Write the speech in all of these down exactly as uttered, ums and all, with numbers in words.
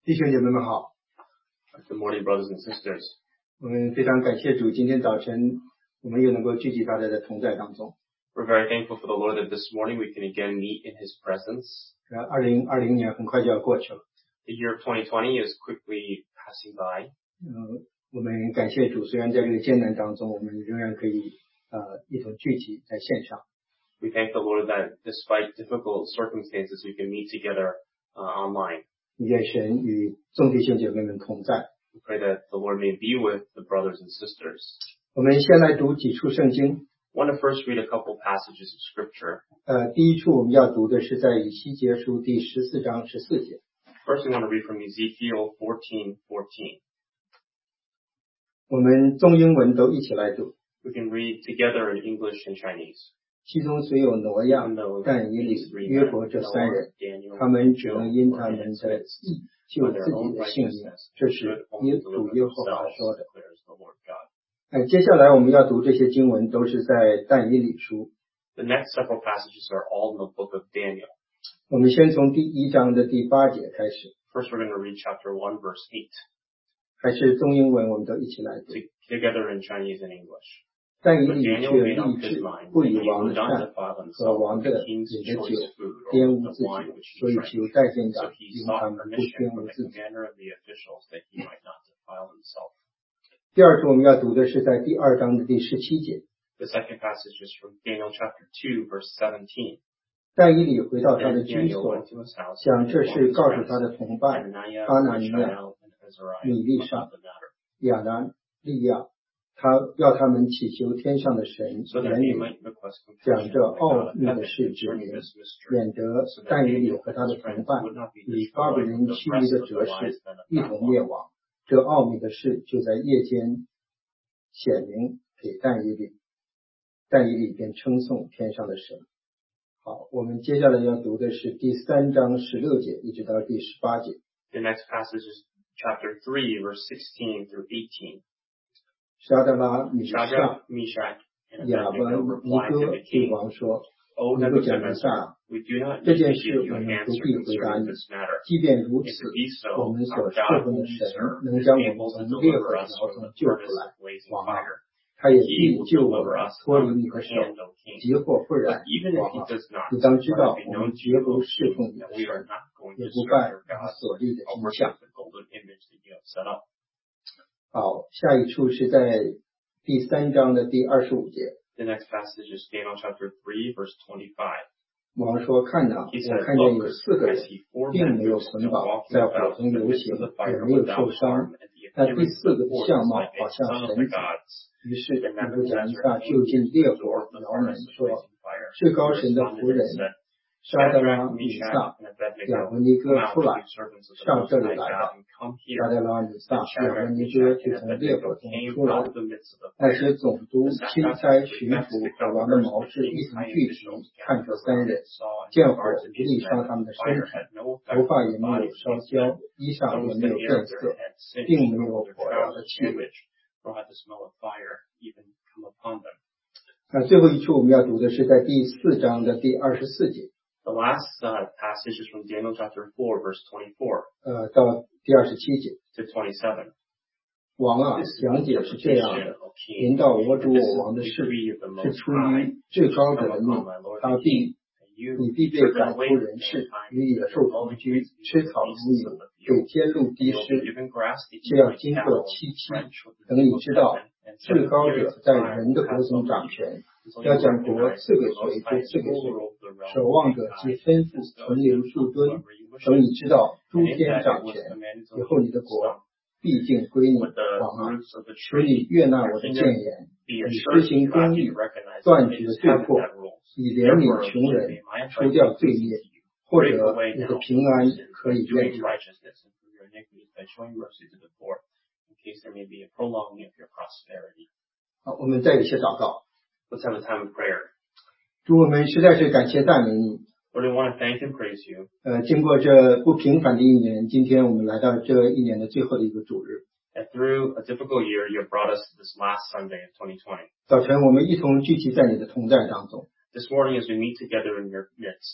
弟兄姐妹们好。 Good morning, brothers and sisters. 我们非常感谢主，今天早晨我们又能够聚集大家的同在当中。 We're very thankful for the Lord that this morning we can again meet in His presence. 二零二零年很快就要过去了。 The year of twenty twenty is quickly passing by. 呃，我们感谢主，虽然在这个艰难当中，我们仍然可以呃一同聚集在线上。 We thank the Lord that despite difficult circumstances, we can meet together uh, online. 愿神与众弟兄姐妹们同在。 We pray that the Lord may be with the brothers and sisters. 我们先来读几处圣经。 I want to first read a couple passages of Scripture. 呃，第一处我们要读的是在以西结书第十四章十四节。 First, we want to read from Ezekiel fourteen fourteen. 我们中英文都一起来读。 We can read together in English and Chinese. 其中虽有挪亚、但以理、约伯这三人，他们只能因他们的义救自己的性命，这是耶主耶和华说的。呃，接下来我们要读这些经文都是在但以理书。 The next several passages are all in the book of Daniel. 我们先从第一章的第八节开始。 First, we're going to read chapter one, verse eight. 还是中英文，我们都一起来读。 Together in Chinese and English. 但以理却立志不以王的善和王的饮的酒玷污自己，所以求代县长令他们不玷污自己。第二处我们要读的是在第二章的第十七节。 The second passage is from Daniel chapter two, verse seventeen. 但以理回到他的居所，将这事告诉他的同伴哈拿尼亚、米利沙、亚拿利亚。 他要他们祈求天上的神怜悯，将这奥秘的事指明，免得但以理和他的同伴与巴比伦其余的哲士一同灭亡。这奥秘的事就在夜间显明给但以理，但以理便称颂天上的神。好，我们接下来要读的是第三章十六节一直到第十八节。 The next passage is chapter three, verse sixteen through eighteen. 沙得拉、米沙、亚伯尼哥对王说：“尼布甲尼撒，这件事我们不必回答你。即便如此，我们所侍奉的神能将我们从烈火窑中救出来。王啊，他也必救我们脱离你的手。即或不然，王啊，你当知道，我们绝不侍奉你的神，也不拜你所立的金像。” 好，下一处是在第三章的第二十五节。 The next passage is Daniel chapter three, verse twenty-five. 王说：“看哪，我看见有四个人，并没有捆绑，在火中游行，也没有受伤。但第四个的相貌好像神子。于是尼布甲尼撒就近烈火窑门说：至高神的仆人沙得拉、米撒、亚伯尼哥出来，上这里来吧。沙得拉、米撒、亚伯尼哥就从烈火中出来。那些总督、钦差、巡抚和王的谋士一同聚集，看这三人，见火不力伤他们的身体，头发也没有烧焦，衣裳也没有变色，并没有火药的气味。那最后一处我们要读的是在第四章的第二十四节。 The last uh, passage is from Daniel chapter four, verse twenty-four. 呃，到第二十七节。 To twenty-seven. 王啊，讲解是这样的：临到我主我王的事，是出于至高者的命，他必你必被赶出人世，与野兽同居，吃草如牛，被天路滴湿，却要经过七期。等你知道，至高者在人的国中掌权，要将国赐给谁就赐给谁。守望者即吩咐存留数吨。等你知道诸天掌权，以后你的国必定归你。王啊，求你悦纳我的谏言，以施行公义，断绝罪过，以怜悯穷人，除掉罪孽，或者你的平安可以验证。好，我们再有一些祷告。 Let's have a time of prayer. 主，我们实在是感谢赞美你。 Lord, we want to thank and praise you. 呃，经过这不平凡的一年，今天我们来到这一年的最后的一个主日。 And through a difficult year, you have brought us to this last Sunday of twenty twenty. 早晨，我们一同聚集在你的同在当中。 This morning, as we meet together in your midst,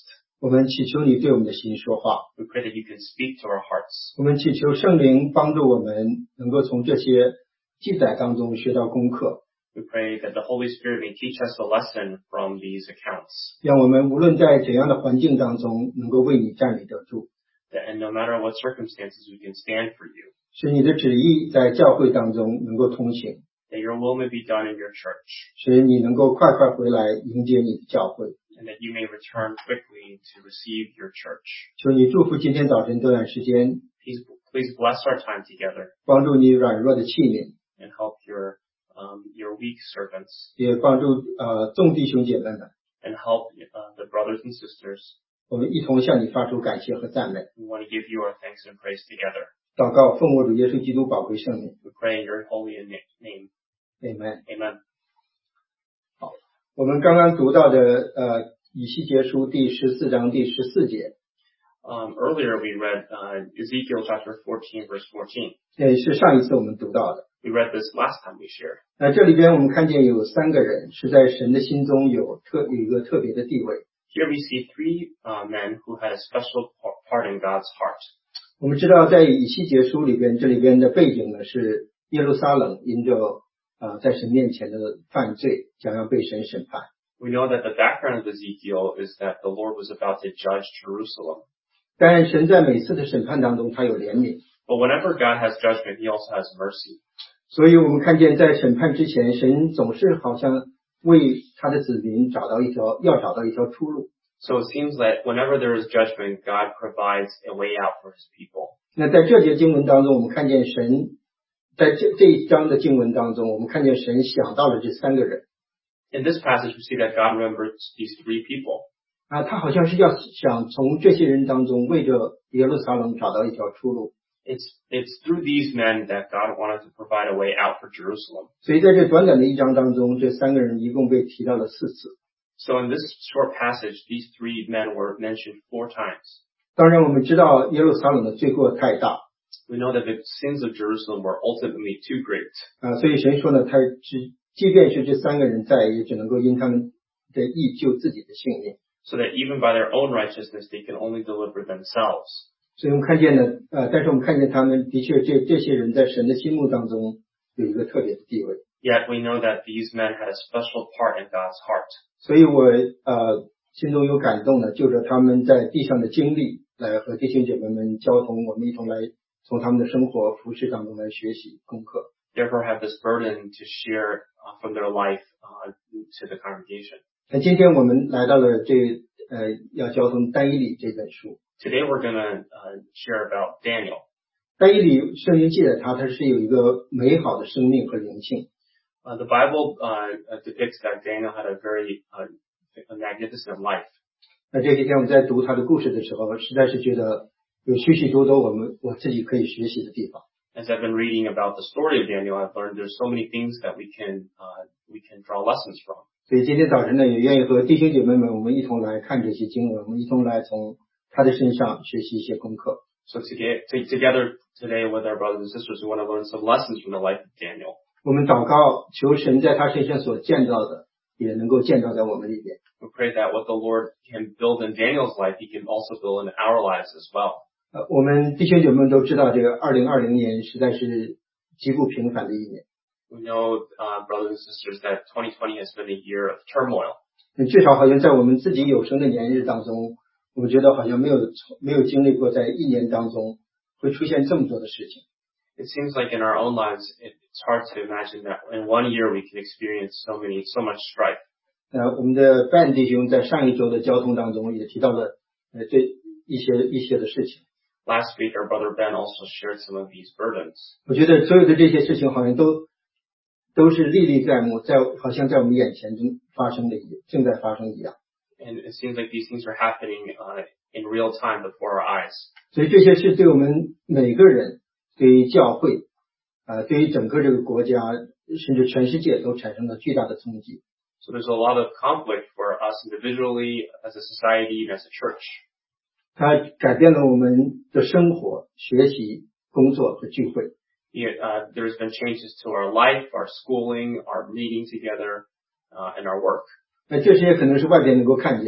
我们祈求你对我们的心说话。 We pray that you can speak to our hearts. 我们祈求圣灵帮助我们能够从这些记载当中学到功课。 We pray that the Holy Spirit may teach us a lesson from these accounts. 让我们无论在怎样的环境当中，能够为你站立得住。 And no matter what circumstances, we can stand for you. 使你的旨意在教会当中能够通行。 That your will may be done in your church. 使你能够快快回来迎接你的教会。 And that you may return quickly to receive your church. 求你祝福今天早晨这段时间。 Please, please bless our time together. 帮助你软弱的器皿。 And help your, um, your weak servants. 也帮助呃众弟兄姐妹们。 And help uh, the brothers and sisters. 我们一同向你发出感谢和赞美。 We want to give you our thanks and praise together. 祷告奉我主耶稣基督宝贵圣名。 We pray in your holy name. Amen. Amen. 好，我们刚刚读到的呃以西结书第十四章第十四节。 Um, earlier we read uh, Ezekiel chapter fourteen, verse fourteen. 也是上一次我们读到的。 We read this last time we shared. 那这里边我们看见有三个人是在神的心中有特有一个特别的地位。 Here we see three uh, men who had a special part in God's heart. 我们知道在以西结书里边，这里边的背景呢是耶路撒冷因着呃在神面前的犯罪将要被神审判。 We know that the background of Ezekiel is that the Lord was about to judge Jerusalem. 但神在每次的审判当中他有怜悯。 But whenever God has judgment, He also has mercy. 所以我们看见在审判之前，神总是好像为他的子民找到一条要找到一条出路。 So it seems that whenever there is judgment, God provides a way out for His people. 那在这节经文当中，我们看见神在这这一章的经文当中，我们看见神想到了这三个人。 In this passage, we see that God remembers these three people. 啊，他好像是要想从这些人当中为着耶路撒冷找到一条出路。 It's it's through these men that God wanted to provide a way out for Jerusalem. 所以在这短短的一章当中，这三个人一共被提到了四次。 So in this short passage, these three men were mentioned four times. 当然，我们知道耶路撒冷的罪过太大。 We know that the sins of Jerusalem were ultimately too great. 啊，所以神说呢，他只即便是这三个人在，也只能够因他们的义救自己的性命。 So that even by their own righteousness, they can only deliver themselves. 所以我们看见呢，呃，但是我们看见他们的确这这些人在神的心目当中有一个特别的地位。 Yet we know that these men had a special part in God's heart. 所以我呃心中有感动呢，就着他们在地上的经历，来和弟兄姐妹们交通，我们一同来从他们的生活服事当中来学习功课。 Therefore, have this burden to share uh, from their life uh, to the congregation. 那今天我们来到了这呃要交通但以理这本书。 Today we're going to uh, share about Daniel. 但以理圣经记载他，他是有一个美好的生命和灵性。 Uh, the Bible uh, depicts that Daniel had a very uh, a magnificent life. 那这几天我们在读他的故事的时候，实在是觉得有许许多多我们我自己可以学习的地方。 As I've been reading about the story of Daniel, I've learned there's so many things that we can uh, we can draw lessons from. 所以今天早晨呢，也愿意和弟兄姐妹们，我们一同来看这些经文，我们一同来从他的身上学习一些功课。 So to get, to, together today with our brothers and sisters, we want to learn some lessons from the life of Daniel. 我们祷告，求神在他身上所见到的，也能够见到在我们里边。 We pray that what the Lord can build in Daniel's life, He can also build in our lives as well. 呃，我们弟兄姐妹们都知道，这个二零二零年实在是极不平凡的一年。 We know, uh, brothers and sisters, that twenty twenty has been a year of turmoil. 至少好像在我们自己有生的年日当中，我们觉得好像没有没有经历过，在一年当中会出现这么多的事情。 It seems like in our own lives, it's hard to imagine that in one year we can experience so many, so much strife. 呃，我们的 Ben 弟兄在上一周的交通当中也提到了呃这一些一些的事情。 Last week, our brother Ben also shared some of these burdens. 我觉得所有的这些事情好像都都是历历在目，在好像在我们眼前中发生的一正在发生一样。 And it seems like these things are happening uh, in real time before our eyes. 所以这些是对我们每个人，对于教会，呃，对于整个这个国家，甚至全世界都产生了巨大的冲击。 So there's a lot of conflict for us individually, as a society, and as a church. 它改变了我们的生活、学习、工作和聚会。 Yeah, uh, there's been changes to our life, our schooling, our meeting together, uh, and our work. 那这些可能是外边能够看见，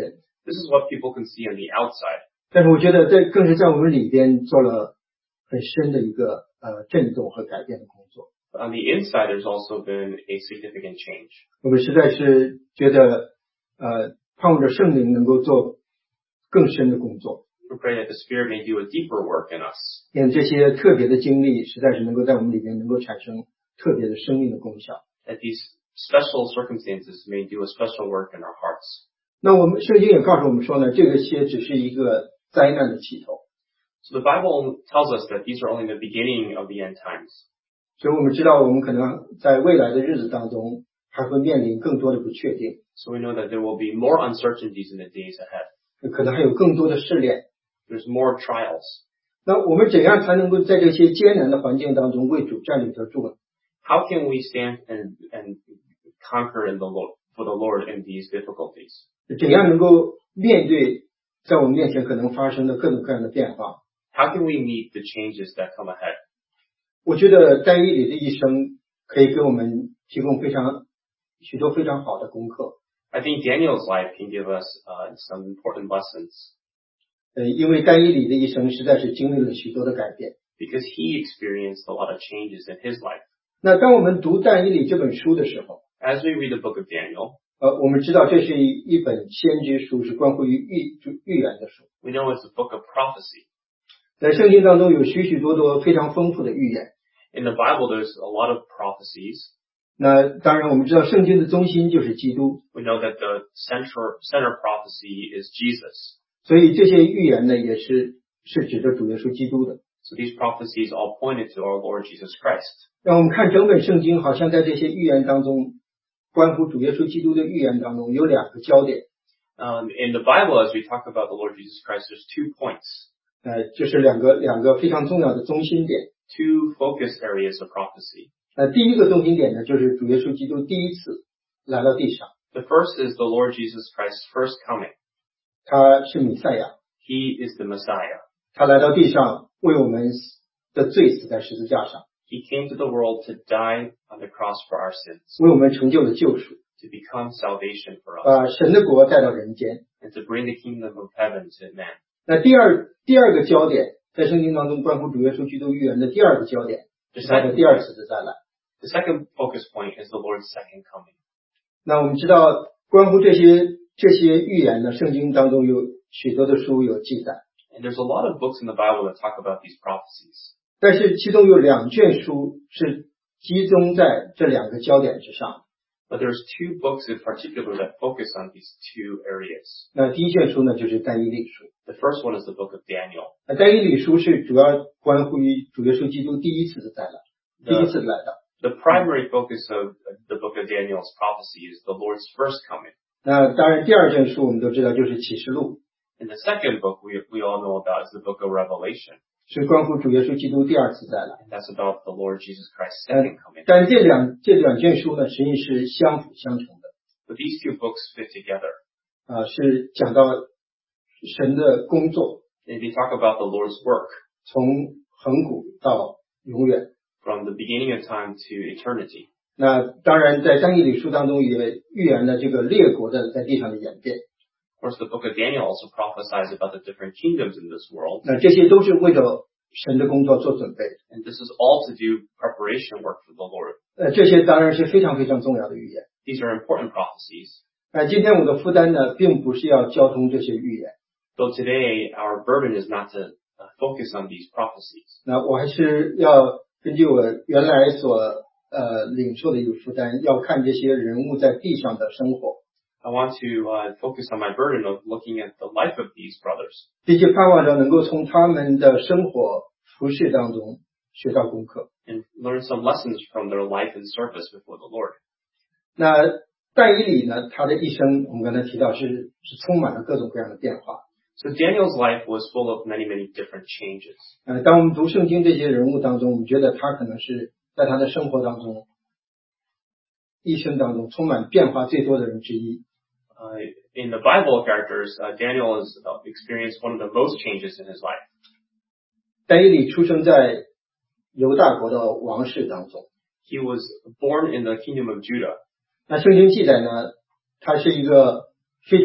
This is what people can see on the outside. 但是我觉得这更是在我们里边做了很深的一个呃震动和改变的工作。 But on the inside, there's also been a significant change. 我们实在是觉得呃盼望着圣灵能够做更深的工作。 We pray that the Spirit may do a deeper work in us. 因这些特别的经历实在是能够在我们里面能够产生特别的生命的功效。 That these special circumstances may do a special work in our hearts. 那我们圣经也告诉我们说呢，这个些只是一个灾难的起头。 So the Bible tells us that these are only the beginning of the end times. 所以我们知道我们可能在未来的日子当中还会面临更多的不确定。 So we know that there will be more uncertainties in the days ahead. 可能还有更多的试炼。 There's more trials. 那我们怎样才能够在这些艰难的环境当中为主站立得住呢？ How can we stand and, and conquer in the Lord, for the Lord in these difficulties? 怎样能够面对在我们面前可能发生的各种各样的变化？ How can we meet the changes that come ahead? 我觉得但以理的一生可以给我们提供非常许多非常好的功课。 I think Daniel's life can give us uh, some important lessons. 呃，因为但以理的一生实在是经历了许多的改变。 Because he experienced a lot of changes in his life. 那当我们读但以理这本书的时候， As we read the book of Daniel, 呃，我们知道这是一一本先知书，是关乎于预预言的书。 we know it's a book of prophecy. 在圣经当中有许许多多非常丰富的预言。 In the Bible, there's a lot of prophecies. 那当然我们知道圣经的中心就是基督。 We know that the center, center prophecy is Jesus. 所以这些预言呢，也是是指着主耶稣基督的。 So these prophecies all pointed to our Lord Jesus Christ. 让我们看整本圣经，好像在这些预言当中，关乎主耶稣基督的预言当中，有两个焦点。 Um, in the Bible, as we talk about the Lord Jesus Christ, there's two points. 呃，就是两个两个非常重要的中心点。 Two focus areas of prophecy. 呃，第一个中心点呢，就是主耶稣基督第一次来到地上。 The first is the Lord Jesus Christ's first coming. 他是弥赛亚。 He is the Messiah. 他来到地上，为我们的罪死在十字架上。 He came to the world to die on the cross for our sins. 为我们成就了救赎。 To become salvation for us. 把神的国带到人间。 And to bring the kingdom of heaven to man. 那第二第二个焦点，在圣经当中关乎主耶稣基督预言的第二个焦点，是他的第二次的再来。 The second focus point is the Lord's second coming. 那我们知道，关乎这些这些预言呢，圣经当中有许多的书有记载。 And there's a lot of books in the Bible that talk about these prophecies. 但是其中有两卷书是集中在这两个焦点之上。 But there's two books in particular that focus on these two areas. 那第一卷书呢，就是但以理书。 The first one is the book of Daniel. 那但以理书是主要关乎于主耶稣基督第一次的再来，第一次来到。 The primary focus of the book of Daniel's prophecy is the Lord's first coming. 那当然，第二卷书我们都知道就是启示录。 And the second book we we all know about is the book of Revelation. 是关乎主耶稣基督第二次再来。 And that's about the Lord Jesus Christ's second coming. 但这两这两卷书呢，实际是相辅相成的。 But these two books fit together. 啊，是讲到神的工作。 And they talk about the Lord's work. 从恒古到永远。 From the beginning of time to eternity. 那当然，在但以理书当中也预言了这个列国的在地上的演变。 Of course, the book of Daniel also prophesies about the different kingdoms in this world. 那这些都是为了神的工作做准备。 And this is all to do preparation work for the Lord. 呃，这些当然是非常非常重要的预言。 These are important prophecies. 呃，今天我的负担呢，并不是要交通这些预言。 Though today our burden is not to focus on these prophecies. 那我还是要根据我原来所呃领受的一个负担，要看这些人物在地上的生活。 I want to uh, focus on my burden of looking at the life of these brothers. 并且盼望着能够从他们的生活服事当中学到功课。 And learn some lessons from their life and service before the Lord. 那但以理呢，他的一生我们刚才提到是是充满了各种各样的变化。 So Daniel's life was full of many, many different changes. 呃，当我们读圣经这些人物当中，我们觉得他可能是在他的生活当中、一生当中充满变化最多的人之一。 Uh, in the Bible characters, uh, Daniel has uh, experienced one of the most changes in his life. 但以理出生在犹大国的王室当中。 He was born in the kingdom of Judah. 那圣经记载呢，他是一个非常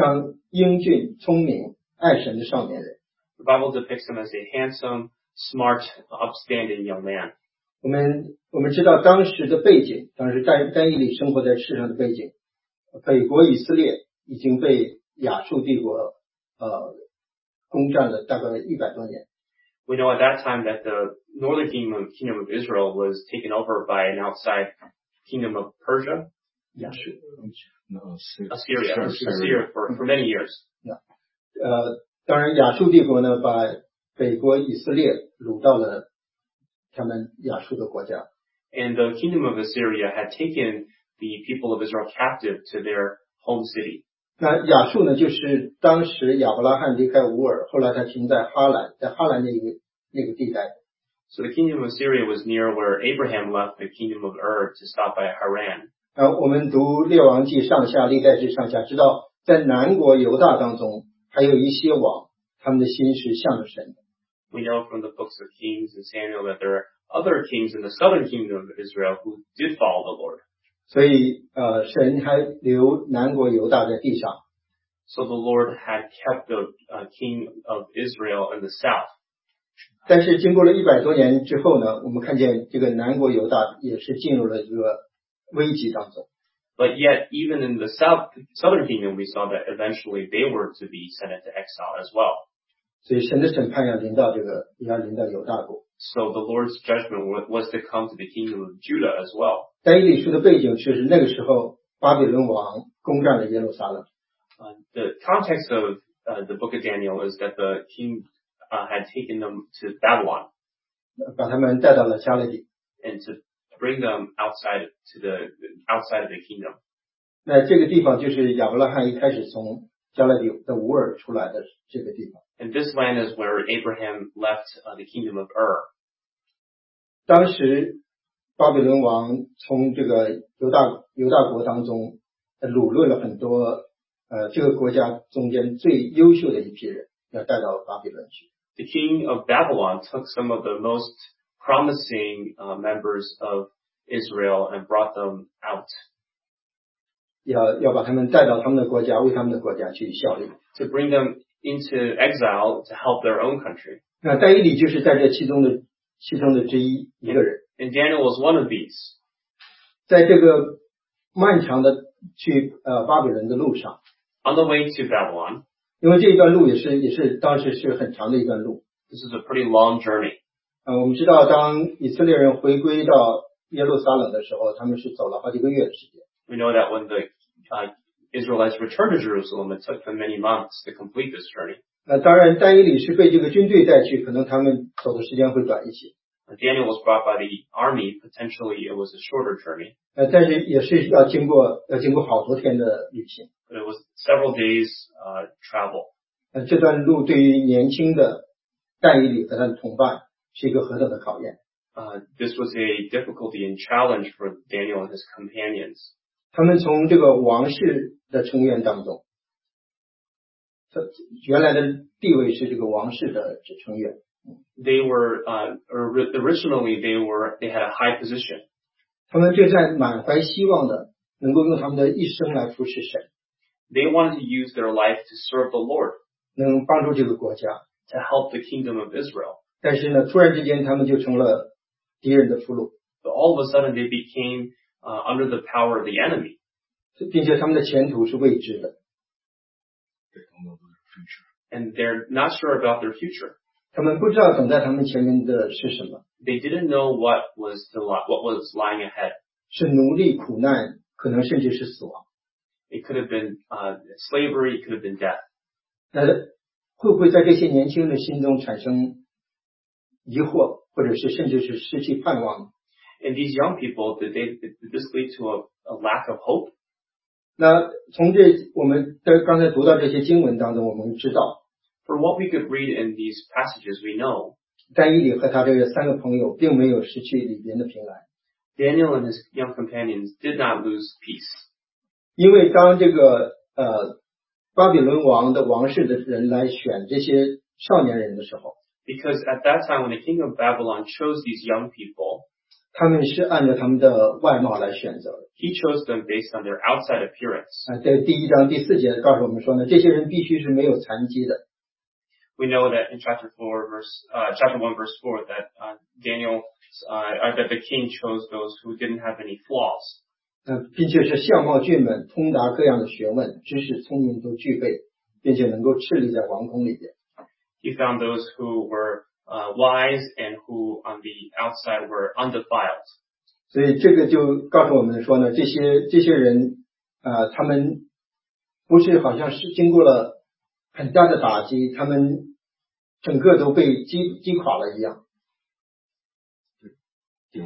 英俊、聪明、爱神的少年人。 The Bible depicts him as a handsome, smart, upstanding young man. 我们我们知道当时的背景，当时但但以理生活在世上的背景，北国以色列已经被亚述帝国呃攻占了大概一百多年。 We know at that time that the northern kingdom, kingdom of Israel was taken over by an outside kingdom of Persia. 亚述 No, Assyria. Assyria for, for many years. 呃，当然亚述帝国呢，把北国以色列掳到了他们亚述的国家。 And the kingdom of Assyria had taken the people of Israel captive to their home city. 那亚述呢，就是当时亚伯拉罕离开乌尔，后来他停在哈兰，在哈兰那个那个地带。 So the kingdom of Assyria was near where Abraham left the kingdom of Ur to stop by Haran. 啊，我们读列王记上下、历代志上下，知道在南国犹大当中，还有一些王，他们的心是向着神的。 We know from the books of Kings and Samuel that there are other kings in the southern kingdom of Israel who did follow the Lord. 所以，呃，神还留南国犹大在地上。 So the Lord had kept the uh, king of Israel in the south. 但是经过了一百多年之后呢，我们看见这个南国犹大也是进入了一个危机当中。 But yet, even in the south, southern kingdom, we saw that eventually they were to be sent into exile as well. 所以神的审判要临到这个，也要临到犹大国。 So the Lord's judgment was to come to the kingdom of Judah as well. 但以理书的背景就是那个时候巴比伦王攻占了耶路撒冷。 Uh, the context of uh, the book of Daniel is that the king uh, had taken them to Babylon. 把他们带到了加勒底。 And to bring them outside to the outside of the kingdom. 那这个地方就是亚伯拉罕一开始从加勒底的乌尔出来的这个地方。 And this land is where Abraham left uh, the kingdom of Ur. 当时巴比伦王从这个犹大犹大国当中掳掠了很多呃这个国家中间最优秀的一批人，要带到巴比伦去。 The king of Babylon took some of the most promising uh, members of Israel and brought them out. 要要把他们带到他们的国家，为他们的国家去效力。 To bring them into exile to help their own country. 那但以理就是在这其中的其中的之一一个人。 And Daniel was one of these. 在这个漫长的去呃巴比伦的路上 On the way to Babylon. 因为这一段路也是也是当时是很长的一段路。 This is a pretty long journey. 呃，我们知道当以色列人回归到耶路撒冷的时候，他们是走了好几个月的时间。 We know that when the uh, Israelites returned to Jerusalem, it took them many months to complete this journey. 那当然，但以理是被这个军队带去，可能他们走的时间会短一些。 Daniel was brought by the army. Potentially, it was a shorter journey. 呃，但是也是要经过要经过好多天的旅行。 But it was several days uh, travel. 呃，这段路对于年轻的但以理和他的同伴是一个何等的考验。 Uh, this was a difficulty and challenge for Daniel and his companions. 他们从这个王室的成员当中，原来的地位是这个王室的成员。 They were uh, originally they were they had a high position. 他们就在满怀希望的，能够用他们的一生来服侍神。 They wanted to use their life to serve the Lord. 能帮助这个国家。 To help the kingdom of Israel. 但是呢，突然之间他们就成了敌人的俘虜。 But all of a sudden they became uh, under the power of the enemy. 并且他们的前途是未知的。 And they're not sure about their future. 他们不知道等待他们前面的是什么。 They didn't know what was the what was lying ahead. 是奴隶、苦难，可能甚至是死亡。 It could have been uh, slavery. It could have been death. 那会不会在这些年轻人的心中产生疑惑，或者是甚至是失去盼望呢？ And these young people, did they did this lead to a, a lack of hope? 那从这我们在刚才读到这些经文当中，我们知道。 For what we could read in these passages, we know. 但以理和他这个三个朋友并没有失去里边的平安。 Daniel and his young companions did not lose peace. 因为当这个呃巴比伦王的王室的人来选这些少年人的时候， Because at that time, when the king of Babylon chose these young people, 他们是按照他们的外貌来选择的。 He chose them based on their outside appearance. 啊，在第一章第四节告诉我们说呢，这些人必须是没有残疾的。 We know that in chapter four, verse uh, chapter one, verse four, that uh, Daniel, uh, that the king chose those who didn't have any flaws. 呃，并且是相貌俊美，通达各样的学问，知识聪明都具备，并且能够侍立在王宫里边。 He found those who were uh, wise and who on the outside were undefiled. 所以这个就告诉我们说呢，这些这些人啊、呃，他们不是好像是经过了很大的打击，他们整个都被击击垮了一样。 They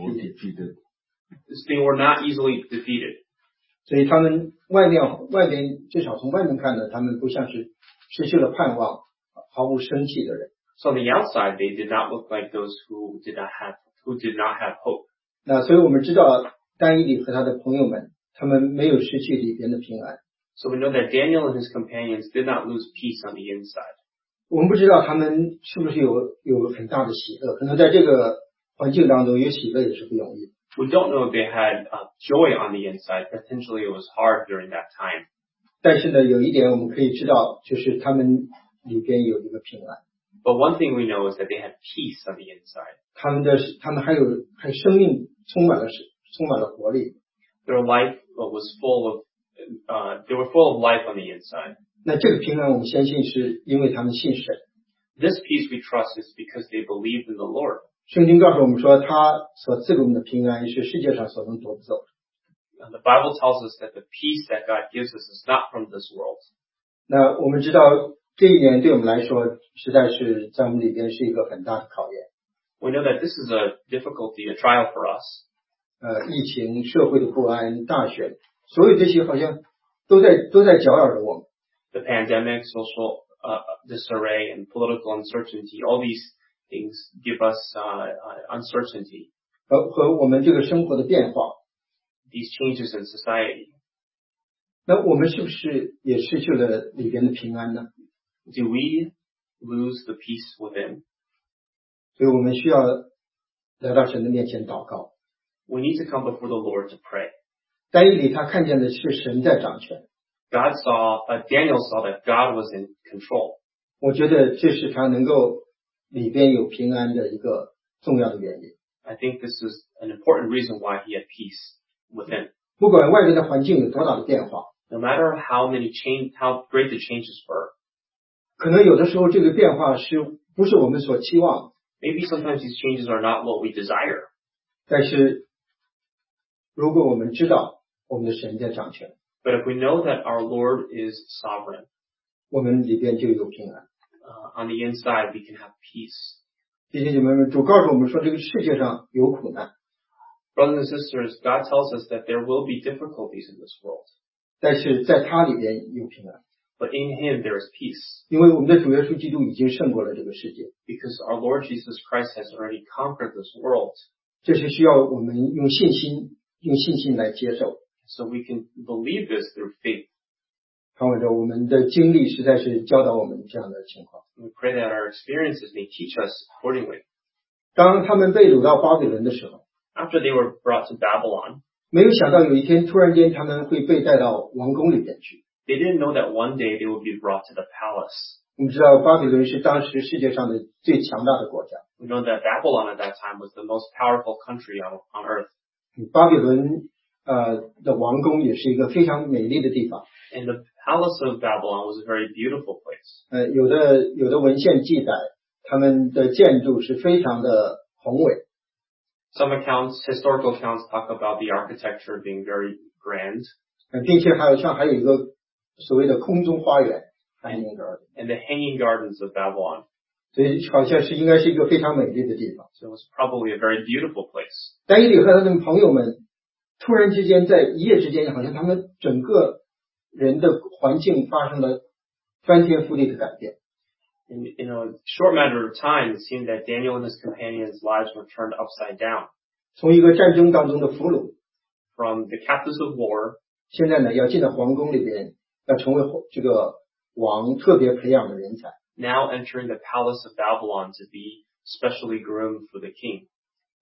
were not easily defeated. 所以他们外面外面至少从外面看呢，他们不像是失去了盼望、毫无生气的人。 So on the outside, they did not look like those who did not have who did not have hope. 那所以我们知道但以理和他的朋友们，他们没有失去里边的平安。 So we know that Daniel and his companions did not lose peace on the inside. 我们不知道他们是不是有有很大的喜乐，可能在这个环境当中有喜乐也是不容易。 We don't know if they had uh, joy on the inside. Potentially, it was hard during that time. 但是呢，有一点我们可以知道，就是他们里边有一个平安。 But one thing we know is that they had peace on the inside. 他们的他们还有还生命充满了充满了活力。 Their life was full of, uh, they were full of life on the inside. 那这个平安，我们相信是因为他们信神。 This peace we trust is because they believed in the Lord. 圣经告诉我们说，他所赐给我们的平安是世界上所能夺不走的。 The Bible tells us that the peace that God gives us is not from this world. 那我们知道这一年对我们来说，实在是在我们里边是一个很大的考验。 We know that this is a difficulty, a trial for us. 呃，疫情、社会的不安、大选，所有这些好像都在都在搅扰着我们。 The pandemic, social uh, disarray, and political uncertainty, all these things give us uh, uh, uncertainty. 和和我们这个生活的变化。 These changes in society. 那我们是不是也失去了里边的平安呢？ Do we lose the peace within? 所以我们需要来到神的面前祷告。 We need to come before the Lord to pray. 但以理他看见的是神在掌权。 God saw, uh, Daniel saw that God was in control. 我觉得这是他能够里边有平安的一个重要的原因。 I think this is an important reason why he had peace within. 不管外边的环境有多大的变化， No matter how many change, how great the changes were. 可能有的时候这个变化是不是我们所期望的。 Maybe sometimes these changes are not what we desire. 但是如果我们知道我们的神在掌权， But if we know that our Lord is sovereign, 我们里边就有平安。 uh, on the inside we can have peace. 弟兄姐妹们，主告诉我们说，这个世界上有苦难， Brothers and sisters, God tells us that there will be difficulties in this world. 但是在他里边有平安， But in Him there is peace. 因为我们的主耶稣基督已经胜过了这个世界。 Because our Lord Jesus Christ has already conquered this world. 这是需要我们用信心，用信心来接受。 So we can believe this through faith. 盼望着我们的经历实在是教导我们这样的情况。 We pray that our experiences may teach us accordingly. 当他们被掳到巴比伦的时候， After they were brought to Babylon, 没有想到有一天突然间他们会被带到王宫里边去。 they didn't know that one day they would be brought to the palace. 我们知道巴比伦是当时世界上的最强大的国家。 We know that Babylon at that time was the most powerful country on, on earth. 巴比伦呃的王宫也是一个非常美丽的地方。 And the palace of Babylon was a very beautiful place. 呃，有的有的文献记载，他们的建筑是非常的宏伟。 Some accounts, historical accounts, talk about the architecture being very grand. 呃，并且还有像还有一个所谓的空中花园 ，hanging garden， and the hanging gardens of Babylon. 所以好像是应该是一个非常美丽的地方。 So it was probably a very beautiful place. 但以理和他的朋友们突然之间在一夜之间，好像他们整个人的环境发生了翻天覆地的改变。 In, in a short matter of time, it seemed that Daniel and his companions' lives were turned upside down. 从一个战争当中的俘虏， From the captives of war, 现在呢要进到皇宫里边，要成为这个王特别培养的人才。 now entering the palace of Babylon to be specially groomed for the king.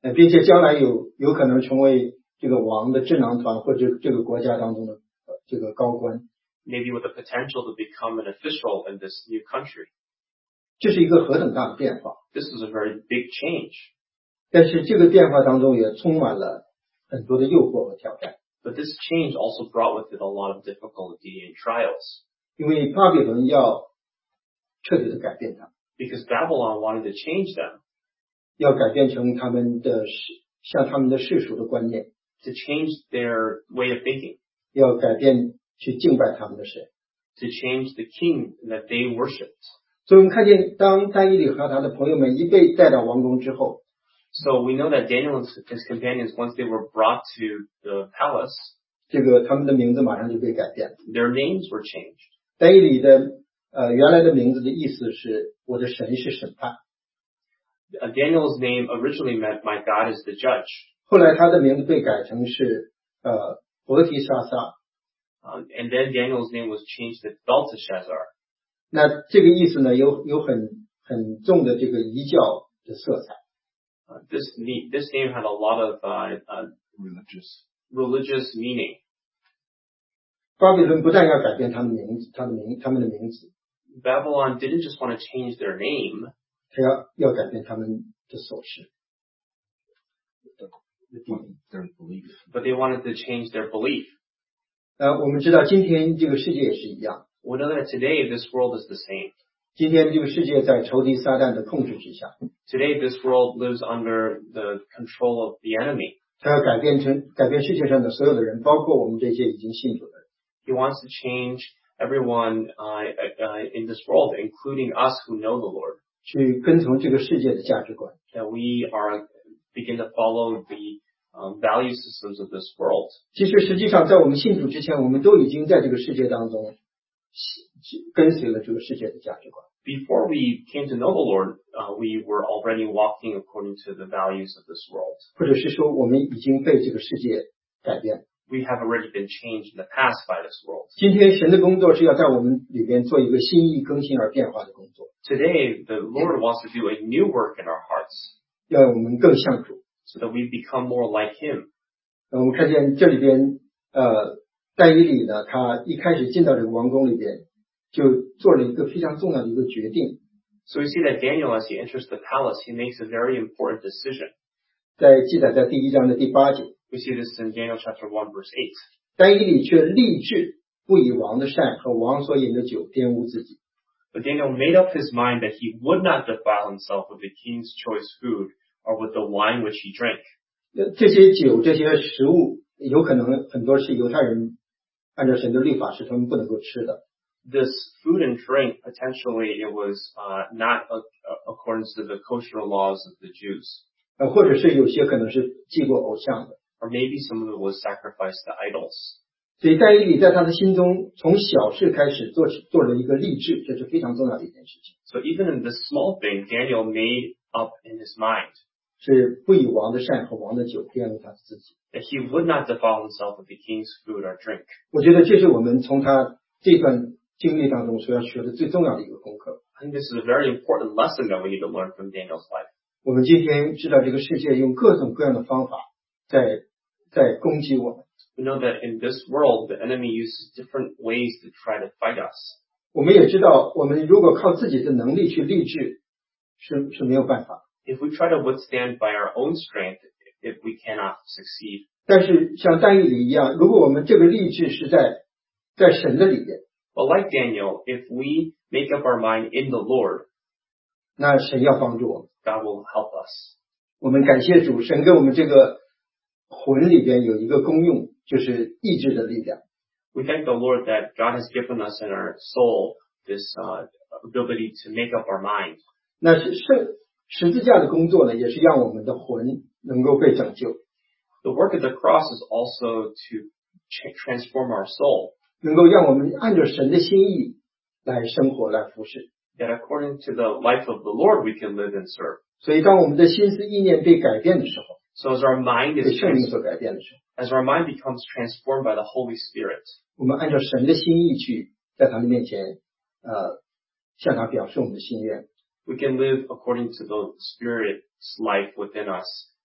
呃，并且将来有有可能成为这个王的智囊团或者这个国家当中的这个高官。 Maybe with the potential to become an official in this new country. 这是一个何等大的变化。 This is a very big change. 但是这个变化当中也充满了很多的诱惑和挑战。 But this change also brought with it a lot of difficulty and trials. 因为巴比伦要彻底的改变它。 Because Babylon wanted to change them. 要改变成他们的像他们的世俗的观念。 To change their way of thinking. 要改变去敬拜他们的神。 To change the king that they worshipped. 所以我们看见当但以理和他的朋友们一被带到王宫之后。 So we know that Daniel and his companions, once they were brought to the palace, 这个他们的名字马上就被改变了。 Their names were changed. 但以理的呃原来的名字的意思是我的神是审判。 Uh, Daniel's name originally meant my God is the judge. 后来他的名字被改成是呃伯提沙撒。 Uh, and then Daniel's name was changed to Belteshazzar. 那这个意思呢有有很很重的这个异教的色彩。 Uh, this this name had a lot of uh, uh, religious religious meaning. 巴比伦不但要改变他们名字，他的名他们的名字。 Babylon didn't just want to change their name. 他要要改变他们的所事。 Their belief. But they wanted to change their belief. 呃，我们知道今天这个世界也是一样。 We know that today this world is the same. 今天这个世界在仇敌撒旦的控制之下。 Today this world lives under the control of the enemy. 他要改变成改变世界上的所有的人，包括我们这些已经信主的人。 He wants to change everyone uh, uh, in this world, including us who know the Lord. 去跟从这个世界的价值观。 That we are begin to follow the um, value systems of this world. 其实实际上在我们信主之前，我们都已经在这个世界当中跟随了这个世界的价值观。 Before we came to know the Lord, uh, we were already walking according to the values of this world. 或者是说，我们已经被这个世界改变。 We have already been changed in the past by this world. 今天神的工作是要在我们里边做一个心意更新而变化的工作。 Today, the Lord wants to do a new work in our hearts. 要我们更像主。 So that we become more like Him. 我们看见这里边，呃，但以理呢，他一开始进到这个王宫里边，就做了一个非常重要的一个决定。 So we see that Daniel, as he enters the palace, he makes a very important decision. 在记载在第一章的第八节。 We see this in Daniel chapter one, verse eight. 但以理却立志不以王的膳和王所饮的酒玷污自己。 But Daniel made up his mind that he would not defile himself with the king's choice food or with the wine which he drank. 这些酒、这些食物，有可能很多是犹太人按照神的律法是他们不能够吃的。 This food and drink, potentially it was uh, not a, a, according to the kosher laws of the Jews. 呃，或者是有些可能是祭过偶像的。 Or maybe some of it was sacrificed to idols. 所以但以理在他的心中从小事开始做做了一个立志，这是非常重要的一件事情。 So even in this small thing, Daniel made up in his mind. 是不以王的膳和王的酒玷污他自己。 That he would not defile himself with the king's food or drink. 我觉得这是我们从他这段经历当中所要学的最重要的一个功课。 I think this is a very important lesson that we need to learn from Daniel's life. 我们今天知道这个世界用各种各样的方法在在攻击我们。 We know that in this world, the enemy uses different ways to try to fight us. 我们也知道，我们如果靠自己的能力去立志，是是没有办法。 If we try to withstand by our own strength, if we cannot succeed. 但是像但以理一样，如果我们这个立志是在在神的里边。 But like Daniel, if we make up our mind in the Lord, 那神要帮助我们。 God will help us. 我们感谢主，神给我们这个魂里边有一个功用，就是意志的力量。 We thank the Lord that God has given us in our soul this uh, ability to make up our mind. 那是圣十字架的工作呢，也是让我们的魂能够被拯救。 The work of the cross is also to ch- transform our soul. 能够让我们按照神的心意来生活，来服侍。 That according to the life of the Lord, we can live and serve. 所以，当我们的心思意念被改变的时候， So as our mind is 被圣灵所改变的时候， as our mind becomes transformed by the Holy Spirit, 我们按照神的心意去在他的面前，呃，向他表示我们的心愿。 We can live according to the Spirit's life within us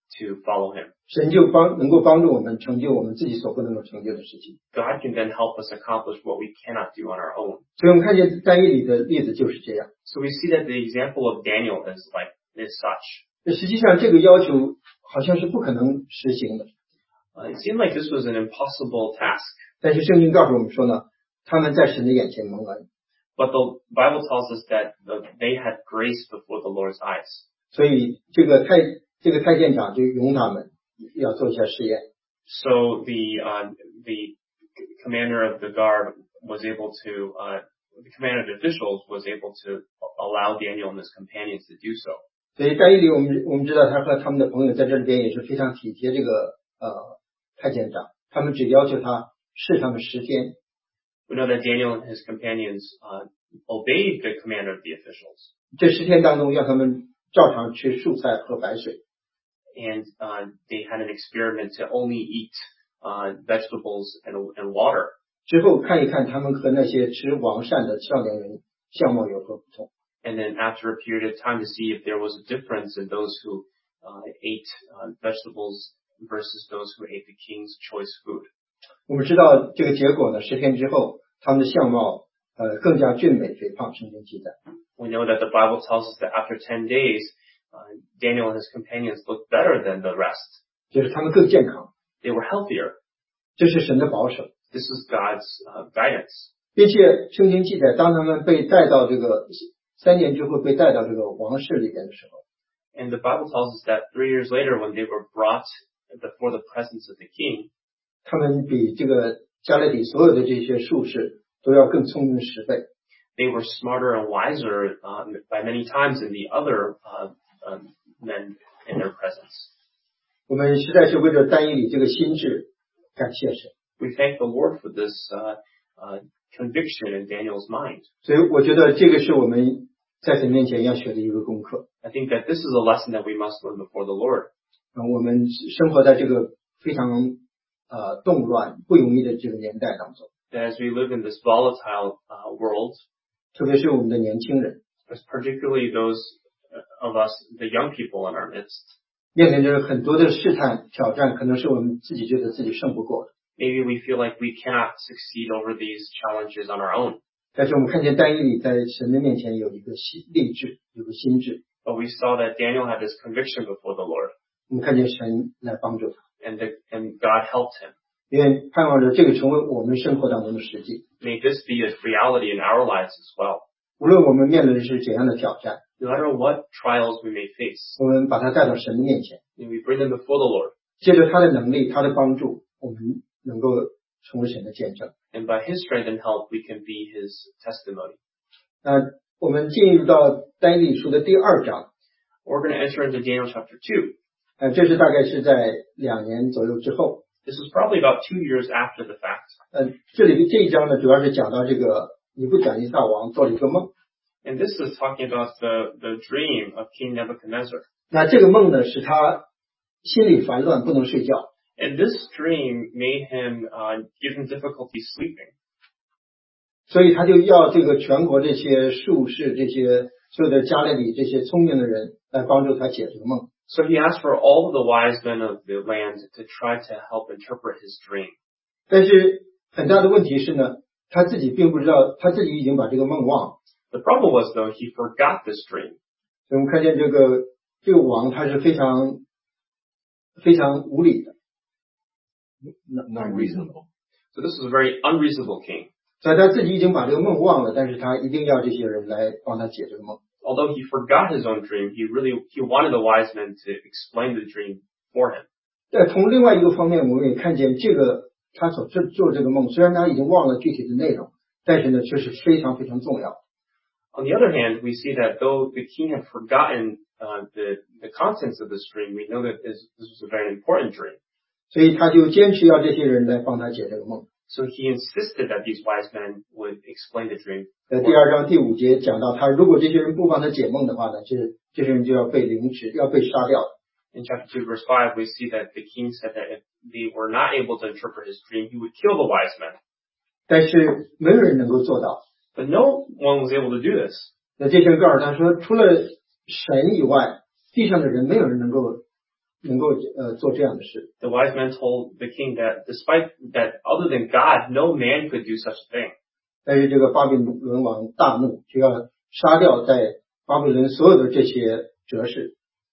to follow him. 神就帮能够帮助我们成就我们自己所不能够成就的事情。 God can then help us accomplish what we cannot do on our own. 所以我们看见但以理的例子就是这样。 So we see that the example of Daniel is like is such. 实际上这个要求好像是不可能实行的。 Uh, it seemed like this was an impossible task. 但是圣经告诉我们说呢，他们在神的眼前蒙恩。 But the Bible tells us that the, they had grace before the Lord's eyes. 所以这个太这个太监长就容他们要做一下试验。 So the uh, the commander of the guard was able to uh, the commander of the officials was able to allow Daniel and his companions to do so. 所以但以理我们我们知道他和他们的朋友在这里边也是非常体贴这个呃太监长，他们只要求他试他们十天。 We know that Daniel and his companions uh, obeyed the command of the officials. 这十天当中让他们照常吃蔬菜喝白水。 And uh, they had an experiment to only eat uh, vegetables and, and water. 之后看一看他们和那些吃王膳的少年人相貌有何不同。 And then after a period of time to see if there was a difference in those who uh, ate uh, vegetables versus those who ate the king's choice food. 我们知道这个结果呢，十天之后他们的相貌呃更加俊美肥胖，圣经记载。 We know that the Bible tells us that after ten days, uh, Daniel and his companions looked better than the rest. 就是他们更健康， They were healthier. 这是神的保守。 This is God's uh, guidance. 并且圣经记载，当他们被带到这个三年之后被带到这个王室里边的时候， And the Bible tells us that three years later, when they were brought before the presence of the king, 他们比这个加勒底所有的这些术士都要更聪明十倍。 they were smarter and wiser uh, by many times than the other uh, uh, men in their presence. 我们实在是为了但以理这个心智感谢神。 We thank the Lord for this uh, uh, conviction in Daniel's mind. 所以我觉得这个是我们在神面前要学的一个功课。 I think that this is a lesson that we must learn before the Lord. 啊，我们生活在这个非常呃动乱不容易的这个年代当中， That as we live in this volatile uh, world, 特别是我们的年轻人， as particularly those of us, the young people in our midst, 面临着很多的试探挑战，可能是我们自己觉得自己胜不过的。 maybe we feel like we cannot succeed over these challenges on our own. 但是我们看见但以理在神的面前有一个心立志，有个心智， But we saw that Daniel had this conviction before the Lord, 我们看见神来帮助他， and the, and God helped him. 因为盼望着这个成为我们生活当中的实际。 May this be a reality in our lives as well. 无论我们面临的是怎样的挑战， No matter what trials we may face, 我们把它带到神的面前， may we bring them before the Lord, 借着他的能力、他的帮助，我们能够成为神的见证。 and by His strength and help, we can be His testimony. 那我们进入到但以理书的第二章， We're going to enter into Daniel chapter two. 呃，这是大概是在两年左右之后。 This is probably about two years after the fact. 呃，这里的这一章呢，主要是讲到这个尼布甲尼撒王做了一个梦。 And this is talking about the, the dream of King Nebuchadnezzar. 那这个梦呢，使他心里烦乱，不能睡觉。 And this dream made him, uh, give him difficulty sleeping. 所以他就要这个全国这些术士、这些所有的加勒底这些聪明的人来帮助他解这个梦。 So he asked for all of the wise men of the land to try to help interpret his dream. 但是很大的问题是呢，他自己并不知道，他自己已经把这个梦忘了。 The problem was, though, he forgot this dream. 所以我们看见这个这个王他是非常非常无理的。 Not reasonable. So this is a very unreasonable king. 所以他自己已经把这个梦忘了，但是他一定要这些人来帮他解这个梦。 Although he forgot his own dream, he really, he wanted the wise men to explain the dream for him. 但从另外一个方面，我们也看见这个他所做做这个梦，虽然他已经忘了具体的内容，但是呢，却是非常非常重要。 On the other hand, we see that though the king had forgotten uh, the, the contents of this dream, we know that this, this was a very important dream. 所以他就坚持要这些人来帮他解这个梦。 So he insisted that these wise men would explain the dream. 在第二章第五节讲到，他如果这些人不帮他解梦的话呢，这这些人就要被凌迟，要被杀掉。 In chapter two, verse five, we see that the king said that if they were not able to interpret his dream, he would kill the wise men. 但是没有人能够做到。 But no one was able to do this. 那这些人告诉他说，除了神以外，地上的人没有人能够能够呃做这样的事。 The wise men told the king that despite that other than God, no man could do such a thing. 但是这个巴比伦王大怒，就要杀掉在巴比伦所有的这些哲士。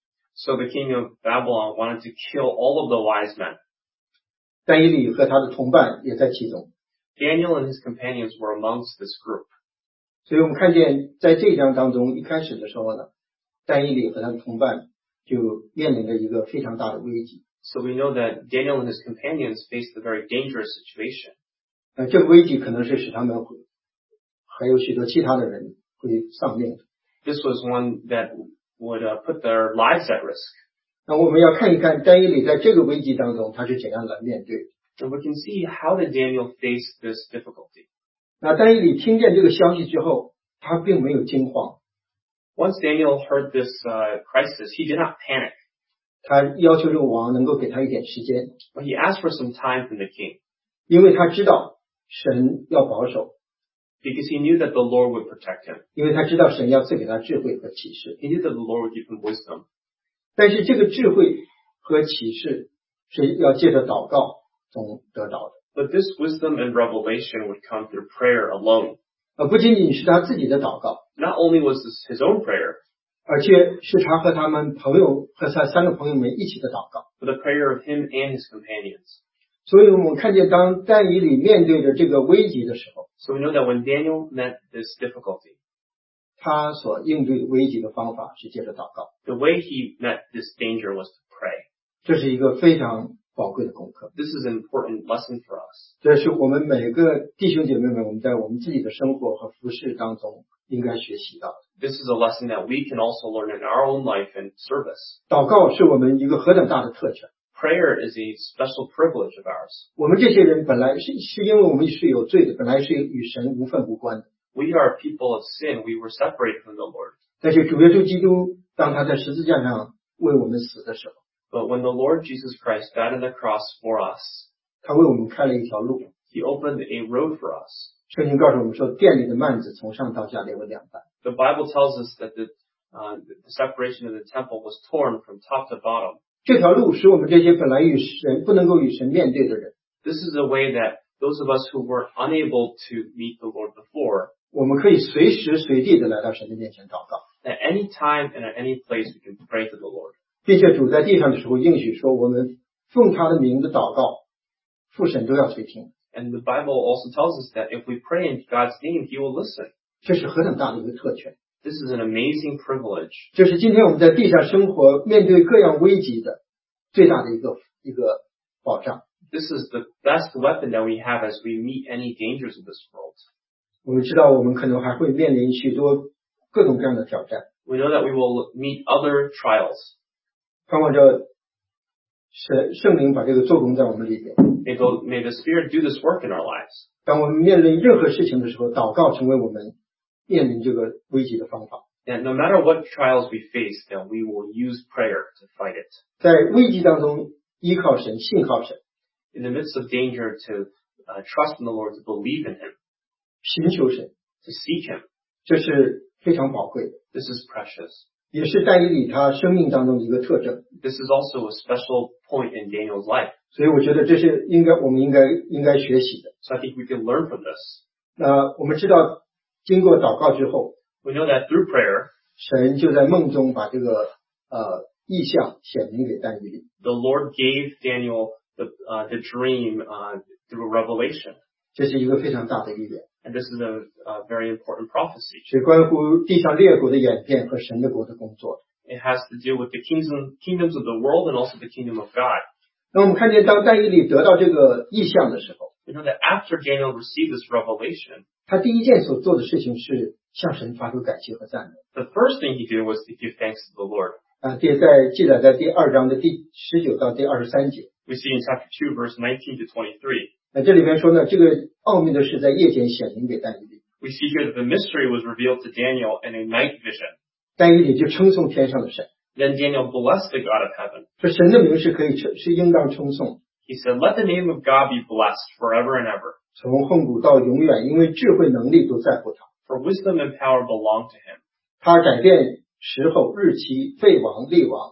So the king of Babylon wanted to kill all of the wise men. 但以理和他的同伴也在其中。 Daniel and his companions were amongst this group. 所以我们看见在这一章当中，一开始的时候呢，但以理和他的同伴就面临着一个非常大的危机。 So we know that Daniel and his companions faced a very dangerous situation. 呃，这个危机可能是使他们会还有许多其他的人会丧命的。 This was one that would uh, put their lives at risk. 那我们要看一看但以理在这个危机当中他是怎样来面对的。 And we can see how did Daniel face this difficulty. 那但以理听见这个消息之后，他并没有惊慌， Once Daniel heard this uh, crisis, he did not panic, 他要求这个王能够给他一点时间， but he asked for some time from the king 因为他知道神要保守， because he knew that the Lord would protect him. 因为他知道神要赐给他智慧和启示。 He knew that the Lord would give him wisdom. 但是这个智慧和启示是要借着祷告中得到的， But this wisdom and revelation would come through prayer alone. 而不仅仅是他自己的祷告， Not only was this his own prayer, 而且是他和他们朋友和他三个朋友们一起的祷告。 but the prayer of him and his companions. 所以我们看见当但以理面对着这个危机的时候， So we know that when Daniel met this difficulty, 他所应对危机的方法是借着祷告， the way he met this danger was to pray. 这是一个非常宝贵的功课。 This is an important lesson for us. 这是我们每个弟兄姐妹们，我们在我们自己的生活和服事当中应该学习到的。 This is a lesson that we can also learn in our own life and service. 祷告是我们一个何等大的特权。 Prayer is a special privilege of ours. 我们这些人本来是是因为我们是有罪的，本来是与神无分无关的。 We are people of sin. We were separated from the Lord. 但是主耶稣基督当他在十字架上为我们死的时候， But when the Lord Jesus Christ died on the cross for us, 他为我们开了一条路。 he opened a road for us. 圣经告诉我们说，殿里的幔子从上到下裂为两半。 The Bible tells us that the, uh, the separation of the temple was torn from top to bottom. 这条路使我们这些本来与神不能够与神面对的人， This is a way that those of us who were unable to meet the Lord before, 我们可以随时随地的来到神的面前祷告， at any time and at any place we can pray to the Lord. 并且主在地上的时候应许说，我们奉他的名字祷告，父神都要垂听。 And the Bible also tells us that if we pray in God's name, he will listen. 这是何等大的一个特权！ This is an amazing privilege. 这是今天我们在地上生活面对各样危机的最大的一个一个保障。 This is the best weapon that we have as we meet any dangers of this world. 我们知道我们可能还会面临许多各种各样的挑战， We know that we will meet other trials. 盼望着神圣灵把这个做工在我们里边。 May the, may the Spirit do this work in our lives. 当我们面临任何事情的时候，祷告成为我们面临这个危机的方法。 And no matter what trials we face, that we will use prayer to fight it. 在危机当中依靠神，信靠神， In the midst of danger, to uh, trust in the Lord, to believe in him, 寻求神， to seek him. 这是非常宝贵的， This is precious. 也是但以理他生命当中的一个特征。 This is also a special point in Daniel's life. 所以我觉得这是应该我们应该应该学习的。 So I think we can learn from this. 那我们知道，经过祷告之后， We know that through prayer, 神就在梦中把这个呃意象显明给但以理。 the Lord gave Daniel the, uh, the dream uh, through revelation. 这是一个非常大的预言， And this is a, a very important prophecy. 是关乎地上列国的演变和神的国的工作。 It has to do with the kingdom, kingdoms of the world and also the kingdom of God. 那我们看见，当但以理得到这个意象的时候， We know that after Daniel received this revelation, 他第一件所做的事情是向神发出感谢和赞美。 the first thing he did was to give thanks to the Lord. 啊，这在记载在第二章的第十九到第二十三节。 We see in chapter two, verse nineteen to twenty-three. 那这里面说呢，这个奥秘的事在夜间显明给但以理， We see here that the mystery was revealed to Daniel in a night vision. 但以理就称颂天上的神， Then Daniel blessed the God of heaven. 说神的名是可以称是应当称颂， He said, let the name of God be blessed forever and ever. 从亘古到永远，因为智慧能力都在乎他。 For wisdom and power belong to him. 他改变时候、日期、废王、立王，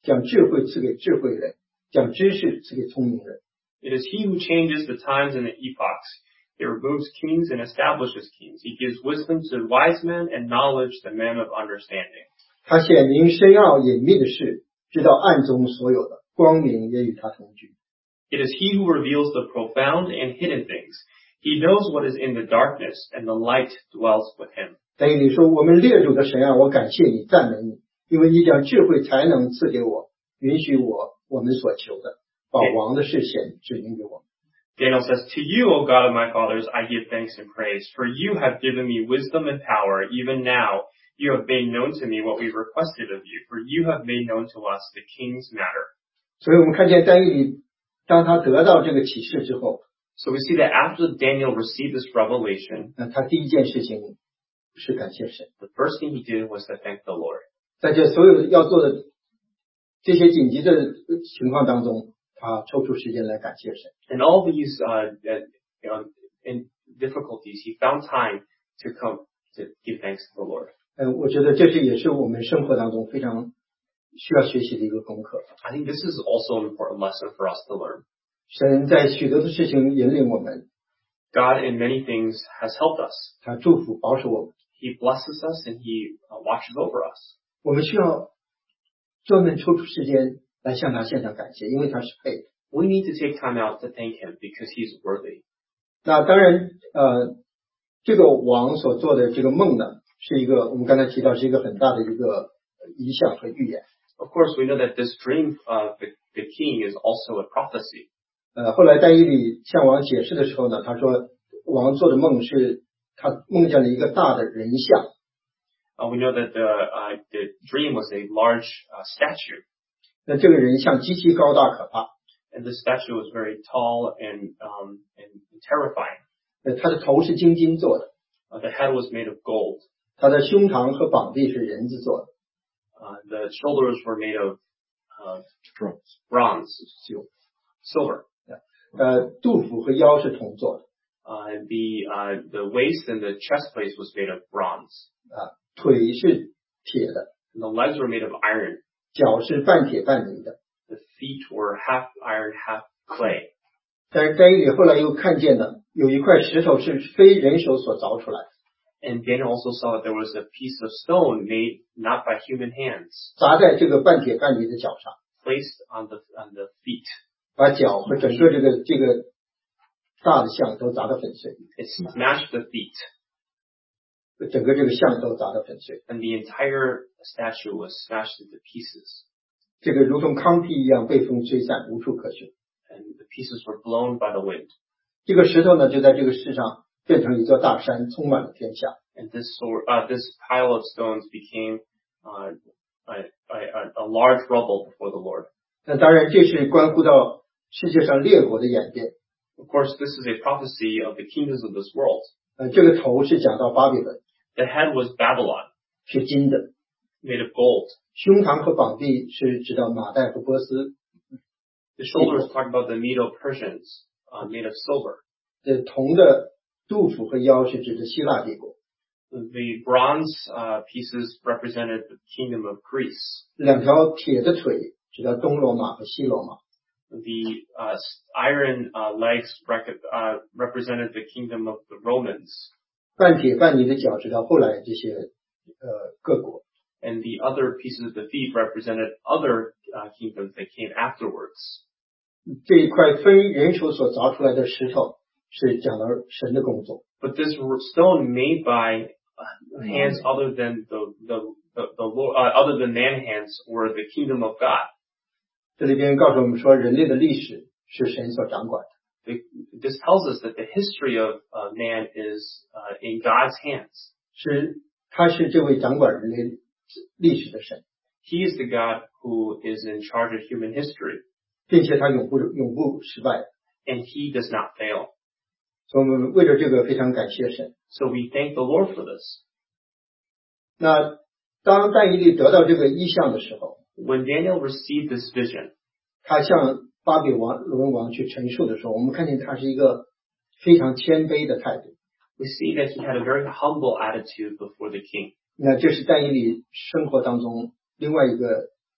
将智慧赐给智慧人，将知识赐给聪明人。 It is he who changes the times and the epochs. He removes kings and establishes kings. He gives wisdom to wise men and knowledge to men of understanding. 他显明深奥隐秘的事，知道暗中所有的，光明也与他同居。 It is he who reveals the profound and hidden things. He knows what is in the darkness, and the light dwells with him. 但以理说，我们列祖的神啊，我感谢你，赞美你，因为你将智慧才能赐给我，允许我我们所求的，把王的事显指明给我们。 Daniel says, To you, O God of my fathers, I give thanks and praise, for you have given me wisdom and power. Even now, you have made known to me what we requested of you, for you have made known to us the king's matter. 所以我们看见但以理，当他得到这个启示之后， So we see that after Daniel received this revelation, 那他第一件事情是感谢神。 the first thing he did was to thank the Lord. 在这所有要做的这些紧急的情况当中，他抽出时间来感谢神。 In all these uh, uh, you know, in difficulties, he found time to come to give thanks to the Lord. 嗯，我觉得这是也是我们生活当中非常需要学习的一个功课。 I think this is also an important lesson for us to learn. 神在许多的事情引领我们， God in many things has helped us. 他祝福保守我们。 He blesses us and he uh, watches over us. 我们需要专门抽出时间来向他献上感谢，因为他是配的。 We need to take time out to thank him because he's worthy. 那当然，呃，这个王所做的这个梦呢，是一个我们刚才提到是一个很大的一个遗象和预言。 Of course, we know that this dream of the, the king is also a prophecy. 呃，后来但以理向王解释的时候呢，他说王做的梦是他梦见了一个大的人像。 Uh, we know that the, uh, the dream was a large uh, statue. 那这个人像极其高大可怕。 And the statue was very tall and, um, and terrifying. 呃，他的头是金金做的， Uh, the head was made of gold. 他的胸膛和膀臂是人字做的， Uh, the shoulders were made of uh, Bronze. bronze, silver. 呃，肚腹和腰是铜做的， Uh, the, uh, the waist and the chest plate was made of bronze. 啊，腿是铁的， And the legs were made of iron. 脚是半铁半泥的。 The feet were half iron, half clay. 但是但以理后来又看见呢，有一块石头是非人手所凿出来的， And Daniel also saw that there was a piece of stone made not by human hands, 砸在这个半铁半泥的脚上， placed on the on the feet. 把脚和整个这个这个大的像都砸得粉碎， It smashed the feet, 整个这个像都砸得粉碎。 and the entire statue was smashed into pieces. 这个如同糠秕一样被风吹散，无处可寻。 And the pieces were blown by the wind. 这个石头呢，就在这个世上变成一座大山，充满了天下。 And this sword, uh, this pile of stones became uh, a, a, a large rubble before the Lord. 那当然，这是关乎到世界上列国的演变。 Of course, this is a prophecy of the kingdoms of this world. 呃，这个头是讲到巴比伦， The head was Babylon, 是金的； made of gold. 胸膛和膀臂是指到马代和波斯。 The shoulders talk about the Medo-Persians, uh, made of silver. 呃，铜的肚腹和腰是指的希腊帝国。 The bronze uh, pieces represented the kingdom of Greece. 两条铁的腿指到东罗马和西罗马。 The uh, iron uh, legs rec- uh, represented the kingdom of the Romans. 半铁半泥的脚指到后来这些呃各国。 And the other pieces of the feet represented other uh, kingdoms that came afterwards. 这一块非人手所凿出来的石头是讲到神的工作。 But this stone made by uh, hands other than the the the, the Lord, uh, other than man hands, were the kingdom of God. 这里边告诉我们说，人类的历史是神所掌管的。 The, this tells us that the history of uh, man is uh, in God's hands. 是他是这位掌管人类历史的神， He is the God who is in charge of human history, 并且他永不永不失败。 and He does not fail. 所以我们为了这个非常感谢神。 So we thank the Lord for this. 那当但以理得到这个意象的时候， When Daniel received this vision, 他向巴比伦王去陈述的时候，我们看见他是一个非常谦卑的态度。 we see that he had a very humble attitude before the king. 那这是但以理生活当中另外一个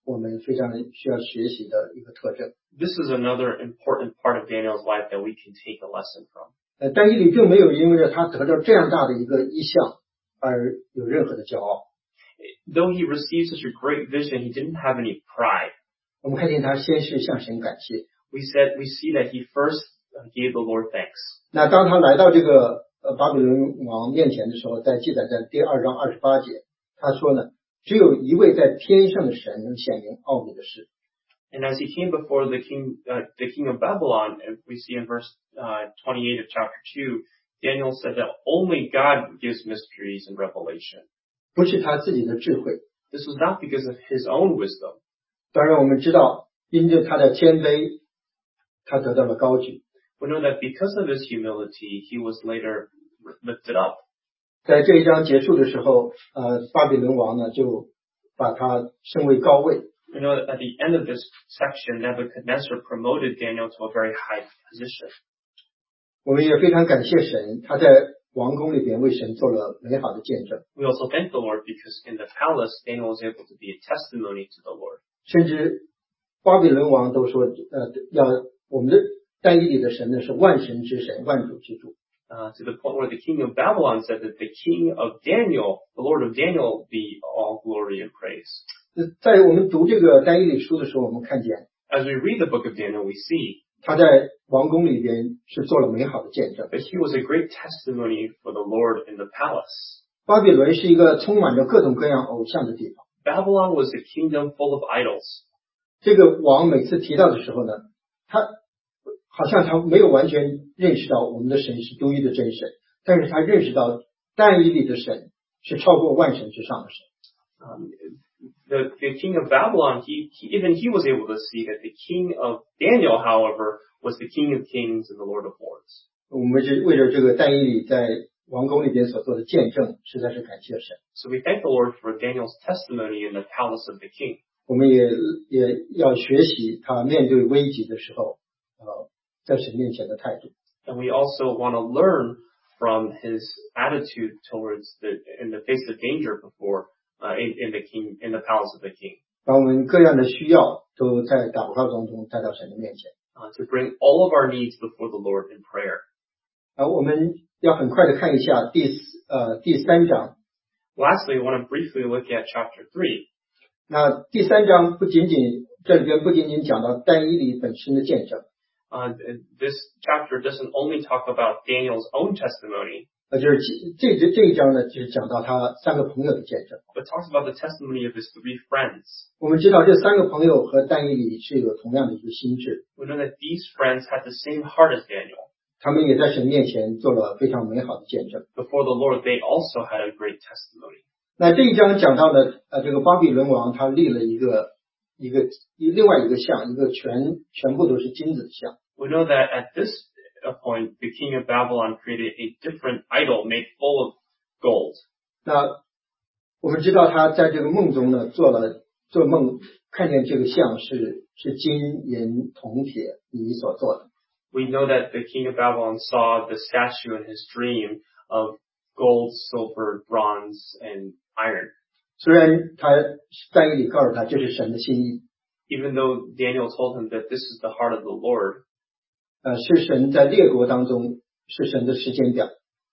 我们非常需要学习的一个特征。 This is another important part of Daniel's life that we can take a lesson from. 呃，但以理并没有因为他得到这样大的一个异象而有任何的骄傲。 Though he received such a great vision, he didn't have any pride. 我们看见他先是向神感谢。 We said we see that he first gave the Lord thanks. 那当他来到这个呃巴比伦王面前的时候，在记载在第二章二十八节，他说呢，只有一位在天上的神能显明奥秘的事。 And as he came before the king, uh, the king of Babylon, we see in verse uh, twenty-eight of chapter two, Daniel said that only God gives mysteries and revelation. 不是他自己的智慧。 This was not because of his own wisdom. 当然，我们知道，因着他的谦卑，他得到了高举。 We know that because of his humility, he was later lifted up. 在这一章结束的时候，呃，巴比伦王呢就把他升为高位。 We know that at the end of this section, Nebuchadnezzar promoted Daniel to a very high position. 我们也非常感谢神，他在王宫里边为神做了美好的见证。 We also thank the Lord because in the palace, Daniel was able to be a testimony to the Lord. 甚至巴比伦王都说，呃，要我们的但以理的神呢是万神之神，万主之主。 Uh, to the point where the king of Babylon said that the king of Daniel, the Lord of Daniel, be all glory and praise. 在我们读这个但以理书的时候，我们看见 As we read the book of Daniel, we see 他在王宫里边是做了美好的见证。 that he was a great testimony for the Lord in the palace. 巴比伦是一个充满着各种各样偶像的地方。 Babylon was a kingdom full of idols. 这个王每次提到的时候呢，他好像他没有完全认识到我们的神是独一的真神，但是他认识到但以理的神是超过万神之上的神。 Um, the, the king of Babylon, he, he, even he was able to see that the king of Daniel, however, was the king of kings and the Lord of lords. 我们是为了这个但以理在王宫里边所做的见证，实在是感谢神。 So we thank the Lord for Daniel's testimony in the palace of the king. 我们也也要学习他面对危急的时候，呃，在神面前的态度。 And we also want to learn from his attitude towards the, in the face of danger before, uh, in, in the king, in the palace of the king. 把我们各样的需要都在祷告当中带到神的面前。 Uh, to bring all of our needs before the Lord in prayer. 啊，我们要很快的看一下第呃第三章。 Lastly, I want to briefly look at chapter three. 那第三章不仅仅这里边不仅仅讲到但以理本身的见证， Uh, this chapter doesn't only talk about Daniel's own testimony, 呃，就是这这这一章呢，就是讲到他三个朋友的见证。 but talks about the testimony of his three friends. 我们知道这三个朋友和但以理是有同样的一个心智， We know that these friends had the same heart as Daniel. 他们也在神面前做了非常美好的见证。 Before the Lord, they also had a great testimony. 那这一章讲到的，呃，这个巴比伦王他立了一个一个一另外一个像，一个全全部都是金子的像。 We know that at this point, the king of Babylon created a different idol made full of gold. 那我们知道他在这个梦中呢，做了做梦，看见这个像是是金银铜铁泥所做的。 We know that the king of Babylon saw the statue in his dream of gold, silver, bronze, and iron. 虽然他但以理告诉他这是神的心意， Even though Daniel told him that this is the heart of the Lord, 呃，是神在列国当中是神的时间表，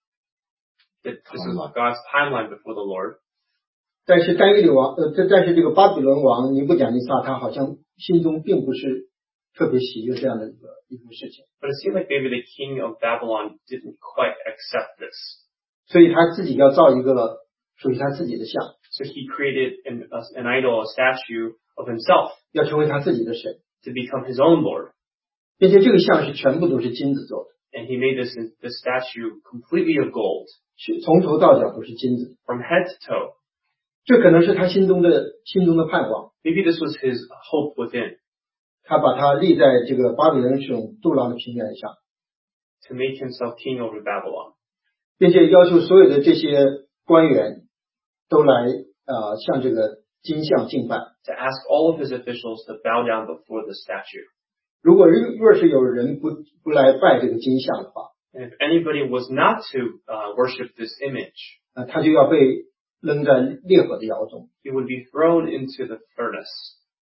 that this is God's timeline before the Lord. 但是但以理王，呃，但但是这个巴比伦王尼布甲尼撒他好像心中并不是特别喜悦这样的一个一个事情， But it seemed like maybe the king of Babylon didn't quite accept this. 所以他自己要造一个属于他自己的像， So he created an, an idol, a statue of himself 要成为他自己的神， to become his own Lord. 并且这个像是全部都是金子做的， And he made this, this statue completely of gold, 是从头到脚都是金子。 from head to toe. 这可能是他心中的心中的盼望， Maybe this was his hope within, 他把它立在这个巴比伦这种杜拉的平原上， to make himself king over Babylon. 并且要求所有的这些官员都来呃向这个金像敬拜。 To ask all of his officials to bow down before the statue. 如果若是有人不不来拜这个金像的话， And if anybody was not to uh, worship this image, 呃，他就要被扔在烈火的窑中。 he would be thrown into the furnace.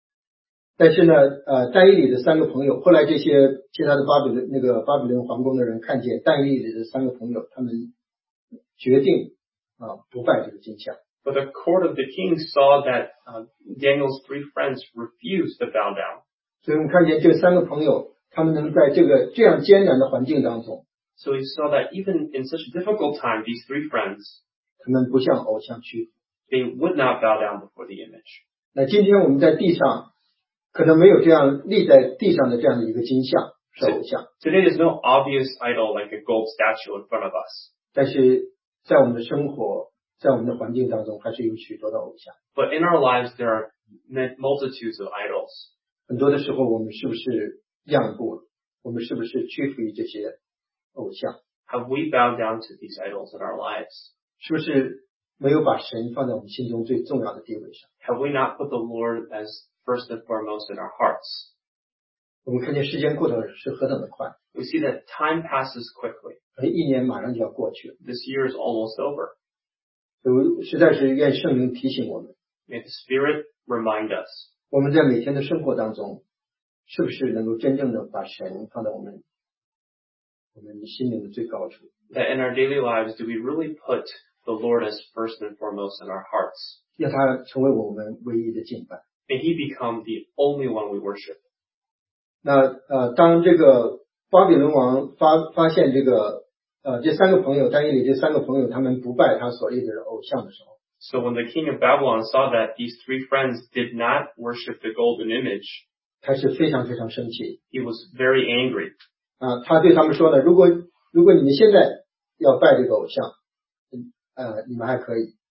但是呢，呃，但以理的三个朋友，后来这些其他的巴比伦那个巴比伦皇宫的人看见但以理的三个朋友，他们决定啊不拜这个金像。 But the court of the king saw that uh, Daniel's three friends refused to bow down. 所以我们看见这三个朋友，他们能在这个这样艰难的环境当中， So we saw that even in such a difficult time, these three friends, 他们不向偶像屈服。 they would not bow down before the image. 那今天我们在地上可能没有这样立在地上的这样的一个金像是偶像， Today there's no obvious idol like a gold statue in front of us. 但是在我们的生活，在我们的环境当中，还是有许多的偶像。 But in our lives, there are multitudes of idols. 很多的时候，我们是不是让步了？我们是不是屈服于这些偶像？ Have we bowed down to these idols in our lives? 是不是没有把神放在我们心中最重要的地位上？ Have we not put the Lord as first and foremost in our hearts? 我们看见时间过得是何等的快， We see that time passes quickly. 而一年马上就要过去了。 This year is almost over. 所以实在是愿圣灵提醒我们， May the Spirit remind us 我们在每天的生活当中，是不是能够真正的把神放在我们我们心灵的最高处？ that in our daily lives, do we really put the Lord as first and foremost in our hearts? 让他成为我们唯一的敬拜。 May He become the only one we worship. 那呃，当这个巴比伦王发发现这个呃这三个朋友但以理这三个朋友他们不拜他所立的偶像的时候， So when the king of Babylon saw that these three friends did not worship the golden image, 他是非常非常生气 he was very angry. 啊、他对他们说呢，如果如果你们现在要拜这个偶像，嗯呃，你们还可以，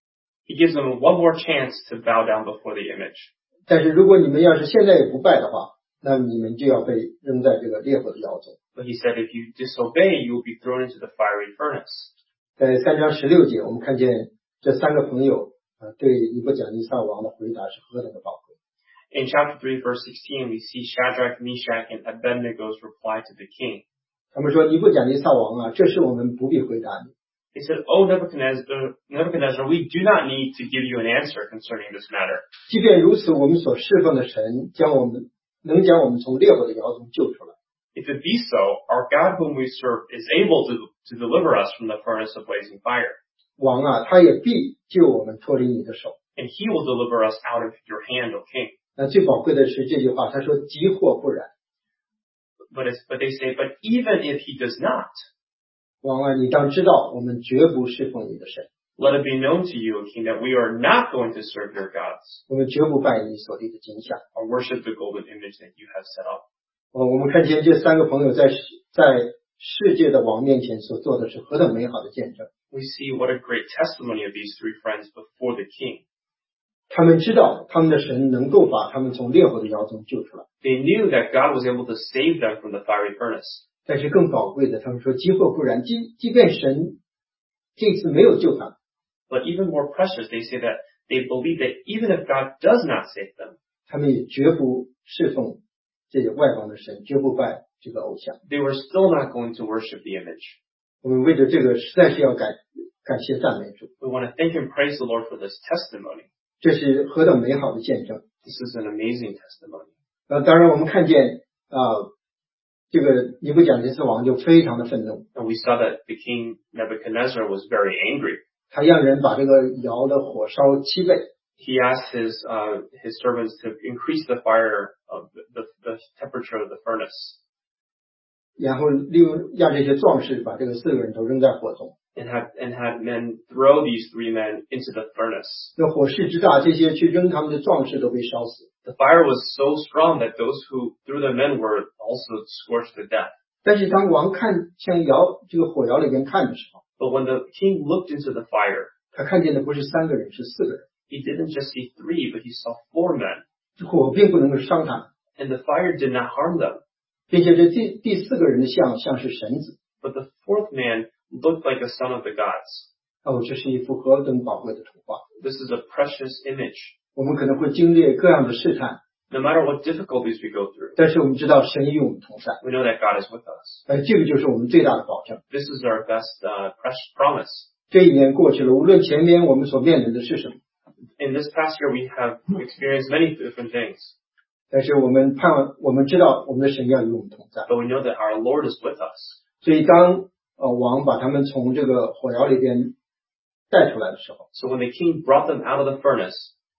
He gives them one more chance to bow down before the image. 但是如果你们要是现在也不拜的话，那你们就要被扔在这个烈火的窑中。 But he said, if you disobey, you will be thrown into the fiery furnace. 在三章十六节，我们看见这三个朋友啊、呃、对尼布甲尼撒王的回答是何等的宝贵。 In chapter three, verse sixteen, we see Shadrach, Meshach, and Abednego's reply to the king. 他们说尼布甲尼撒王啊，这事我们不必回答你。 They said, Oh, Nebuchadnezzar, Nebuchadnezzar, we do not need to give you an answer concerning this matter. 即便如此，我们所侍奉的神将我们能将我们从烈火的窑中救出来。 If it be so, our God whom we serve is able to, to deliver us from the furnace of blazing fire. 王啊，他也必救我们脱离你的手。 And he will deliver us out of your hand, O king. 那最宝贵的是这句话，他说即或不然， But, it's, but they say, but even if he does not, 王啊，你当知道，我们绝不侍奉你的神， let it be known to you, O king, that we are not going to serve your gods 我们绝不拜你所立的金像。 or worship the golden image that you have set up. 哦，我们看见这三个朋友在世在世界的王面前所做的是何等美好的见证。 We see what a great testimony of these three friends before the king. 他们知道他们的神能够把他们从烈火的窑中救出来， They knew that God was able to save them from the fiery furnace. 但是更宝贵的，他们说即或不然，即即便神这次没有救他们， But even more precious, they say that they believe that even if God does not save them, 他们也绝不侍奉这个外邦的神，绝不拜这个偶像。 they were still not going to worship the image. 我们为着这个实在是要感感谢赞美主， We want to thank and praise the Lord for this testimony. 这是何等美好的见证。 This is an amazing testimony. 呃，当然我们看见啊、呃，这个尼布甲尼撒王就非常的愤怒， And we saw that the king Nebuchadnezzar was very angry. 他让人把这个窑的火烧七倍， He asked his uh, his servants to increase the fire of the, the, the temperature of the furnace, 然后利用让这些壮士把这个四个人都扔在火中。 and had and had men throw these three men into the furnace. 那火势之大，这些去扔他们的壮士都被烧死。 The fire was so strong that those who threw them in were also scorched to death. 但是当王看向窑这个火窑里边看的时候， But when the king looked into the fire, 他看见的不是三个人，是四个人。 he didn't just see three, but he saw four men. 这火并不能够伤他们， And the fire did not harm them. 并且这第第四个人的像像是神子。 But the fourth man looked like a son of the gods. 哦，这是一幅何等宝贵的图画。 This is a precious image. 我们可能会经历各样的试探， No matter what difficulties we go through, 但是我们知道神与我们同在， we know that God is with us. 而这个就是我们最大的保证。 This is our best uh, precious promise. 这一年过去了，无论前面我们所面临的是什么， In this past year, we have experienced many different things. 但是我们盼望，我们知道我们的神要与我们同在。 But we know that our Lord is with us. 所以当呃王把他们从这个火窑里边带出来的时候， So when the king brought them out of the furnace,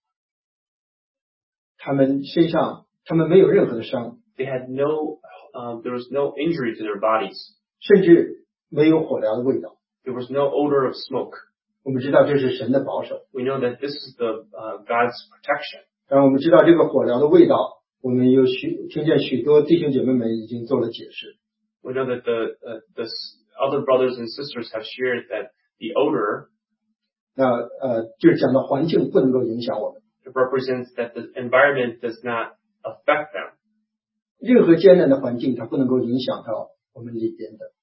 他们身上他们没有任何的伤， they had no, uh, there was no injury to their bodies. 甚至没有火燎的味道。 There was no odor of smoke. 我们知道这是神的保守。 We know that this is the uh, God's protection. 然后我们知道这个火燎的味道，我们有许听见许多弟兄姐妹们已经做了解释。 We know that the, uh, the other brothers and sisters have shared that the odor, 那呃，就是讲到环境不能够影响我们， it represents that the environment does not affect them. 任何艰难的环境它不能够影响到我们里边的。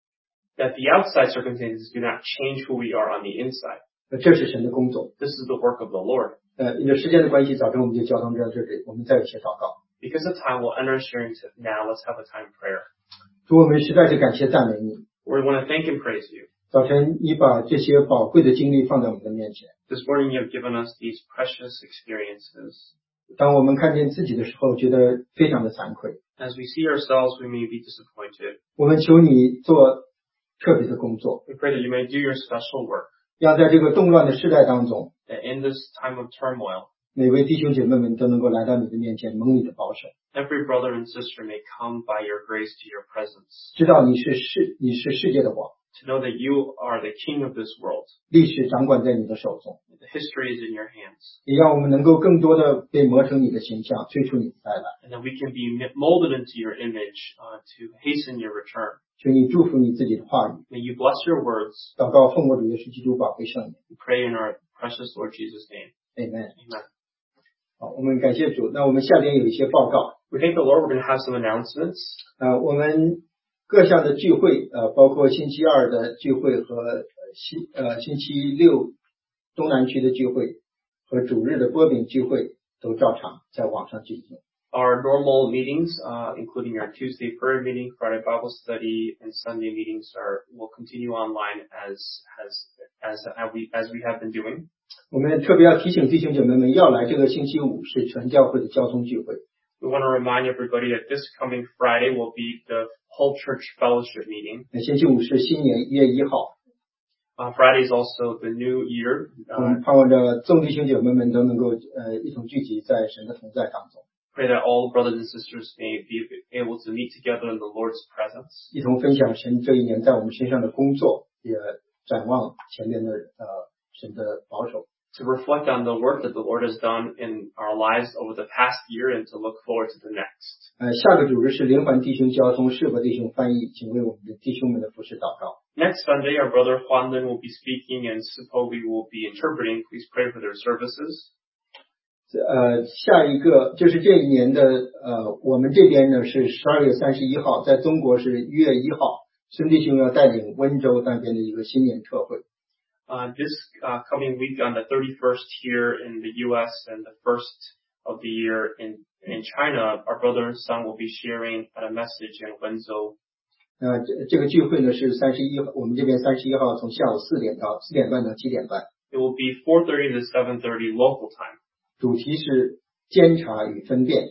That the outside circumstances do not change who we are on the inside. 呃，这是神的工作。 This is the work of the Lord. 呃，因为时间的关系，早晨我们就交通到这里，我们再一起祷告。 Because of time, we'll end our sharing now. Let's have a time of prayer. 主，我们实在是感谢赞美你。 We want to thank and praise you. 早晨你把这些宝贵的经历放在我们的面前。 This morning you have given us these precious experiences. 当我们看见自己的时候，觉得非常的惭愧。 As we see ourselves, we may be disappointed. 我们求你做特别的工作， We pray that you may do your special work. 要在这个动乱的时代当中， That in this time of turmoil, 每位弟兄姐妹们都能够来到你的面前，蒙你的保守， every brother and sister may come by your grace to your presence. 知道你是世你是世界的王， To know that you are the king of this world. 历史掌管在你的手中， The history is in your hands. 也让我们能够更多的被磨成你的形象，催出你的再来。 And that we can be molded into your image uh, to hasten your return. 求你祝福你自己的话语， May you bless your words. 祷告奉我主耶稣基督宝贵圣名 We pray in our precious Lord Jesus' name. ，Amen。 Amen. 好，我们感谢主。那我们下边有一些报告， We thank the Lord. We're going to have some announcements. 呃，我们各项的聚会，呃，包括星期二的聚会和呃星呃星期六东南区的聚会和主日的波饼聚会都照常在网上进行。 Our normal meetings, uh, including our Tuesday prayer meeting, Friday Bible study, and Sunday meetings, are will continue online as as as as we as we have been doing. 我们特别要提醒弟兄姐妹们，要来这个星期五是全教会的交通聚会。 We want to remind everybody that this coming Friday will be the whole church fellowship meeting. 那星期五是新年一月一号， Uh, Friday is also the new year. 我 Uh, 们盼望着众弟兄姐妹们都能够呃一同聚集在神的同在当中， pray that all brothers and sisters may be able to meet together in the Lord's presence. 一同分享神这一年在我们身上的工作，也展望前面的呃神的保守。 To reflect on the work that the Lord has done in our lives over the past year and to look forward to the next. 呃，下个主日是灵环弟兄交通，适合弟兄翻译，请为我们的弟兄们的服侍祷告。 Next Sunday, our brother Juan Lin will be speaking and Sipovi will be interpreting. Please pray for their services. 呃，下一个就是这一年的呃，我们这边呢是十二月三十一号，在中国是一月一号，孙弟兄要带领温州那边的一个新年特会。 Uh, this uh, coming week on the thirty-first here in the U S and the first of the year in, in China, our brother Sang will be sharing a message in Wenzhou. 呃，这这个聚会呢是三十一号，我们这边三十一号从下午四点到四点半到七点半， It will be four thirty to seven thirty local time. 主题是监察与分辨，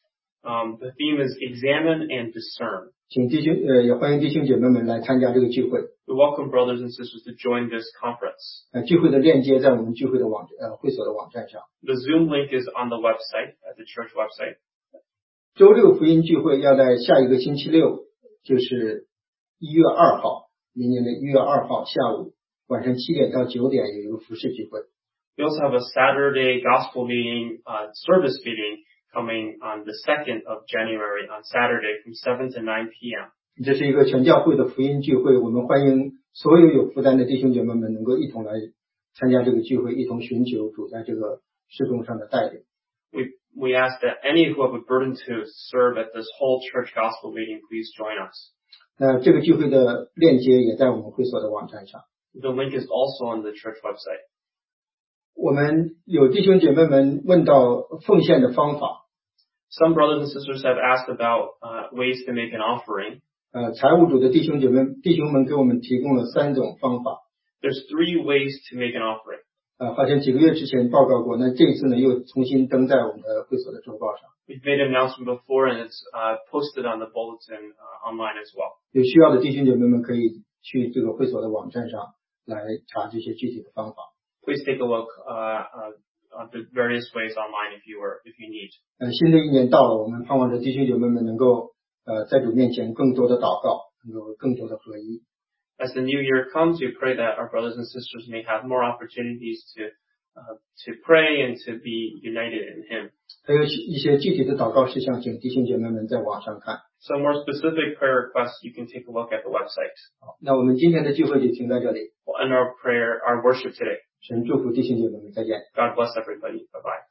Um, the theme is examine and discern. 请弟兄呃也欢迎弟兄姐妹们来参加这个聚会。 We welcome brothers and sisters to join this conference. 呃，聚会的链接在我们聚会的网呃会所的网站上。 The Zoom link is on the website, at the church website. 周六福音聚会要在下一个星期六，就是一月二号，明年的一月二号下午晚上七点到九点有一个服饰聚会。 We also have a Saturday gospel meeting, uh, service meeting coming on the second of January on Saturday from seven to nine p.m. 这是一个全教会的福音聚会，我们欢迎所有有负担的弟兄姐妹们能够一同来参加这个聚会，一同寻求主在这个事工上的带领。 We, we ask that any who have a burden to serve at this whole church gospel meeting, please join us. 那这个聚会的链接也在我们会所的网站上。 The link is also on the church website. 我们有弟兄姐妹们问到奉献的方法， Some brothers and sisters have asked about uh, ways to make an offering. 呃，财务组的弟兄姐妹弟兄们给我们提供了三种方法。 There's three ways to make an offering. 呃，好像几个月之前报告过，那这一次呢又重新登在我们的会所的周报上。 We've made an announcement before, and it's uh, posted on the bulletin uh, online as well. 有需要的弟兄姐妹们可以去这个会所的网站上来查这些具体的方法。 Please take a look uh, uh, at the various ways online if you were, if you need. 呃，新的一年到了，我们盼望着弟兄姐妹们能够呃在主面前更多的祷告，能够更多的合一。 As the new year comes, we pray that our brothers and sisters may have more opportunities to uh, to pray and to be united in Him. 还有一些具体的祷告事项，请弟兄姐妹们在网上看。 So more specific prayer requests, you can take a look at the website. 好，那我们今天的聚会就停在这里。 We'll end our prayer, our worship today. 神祝福弟兄姐妹们，再见。 God bless everybody. Bye bye.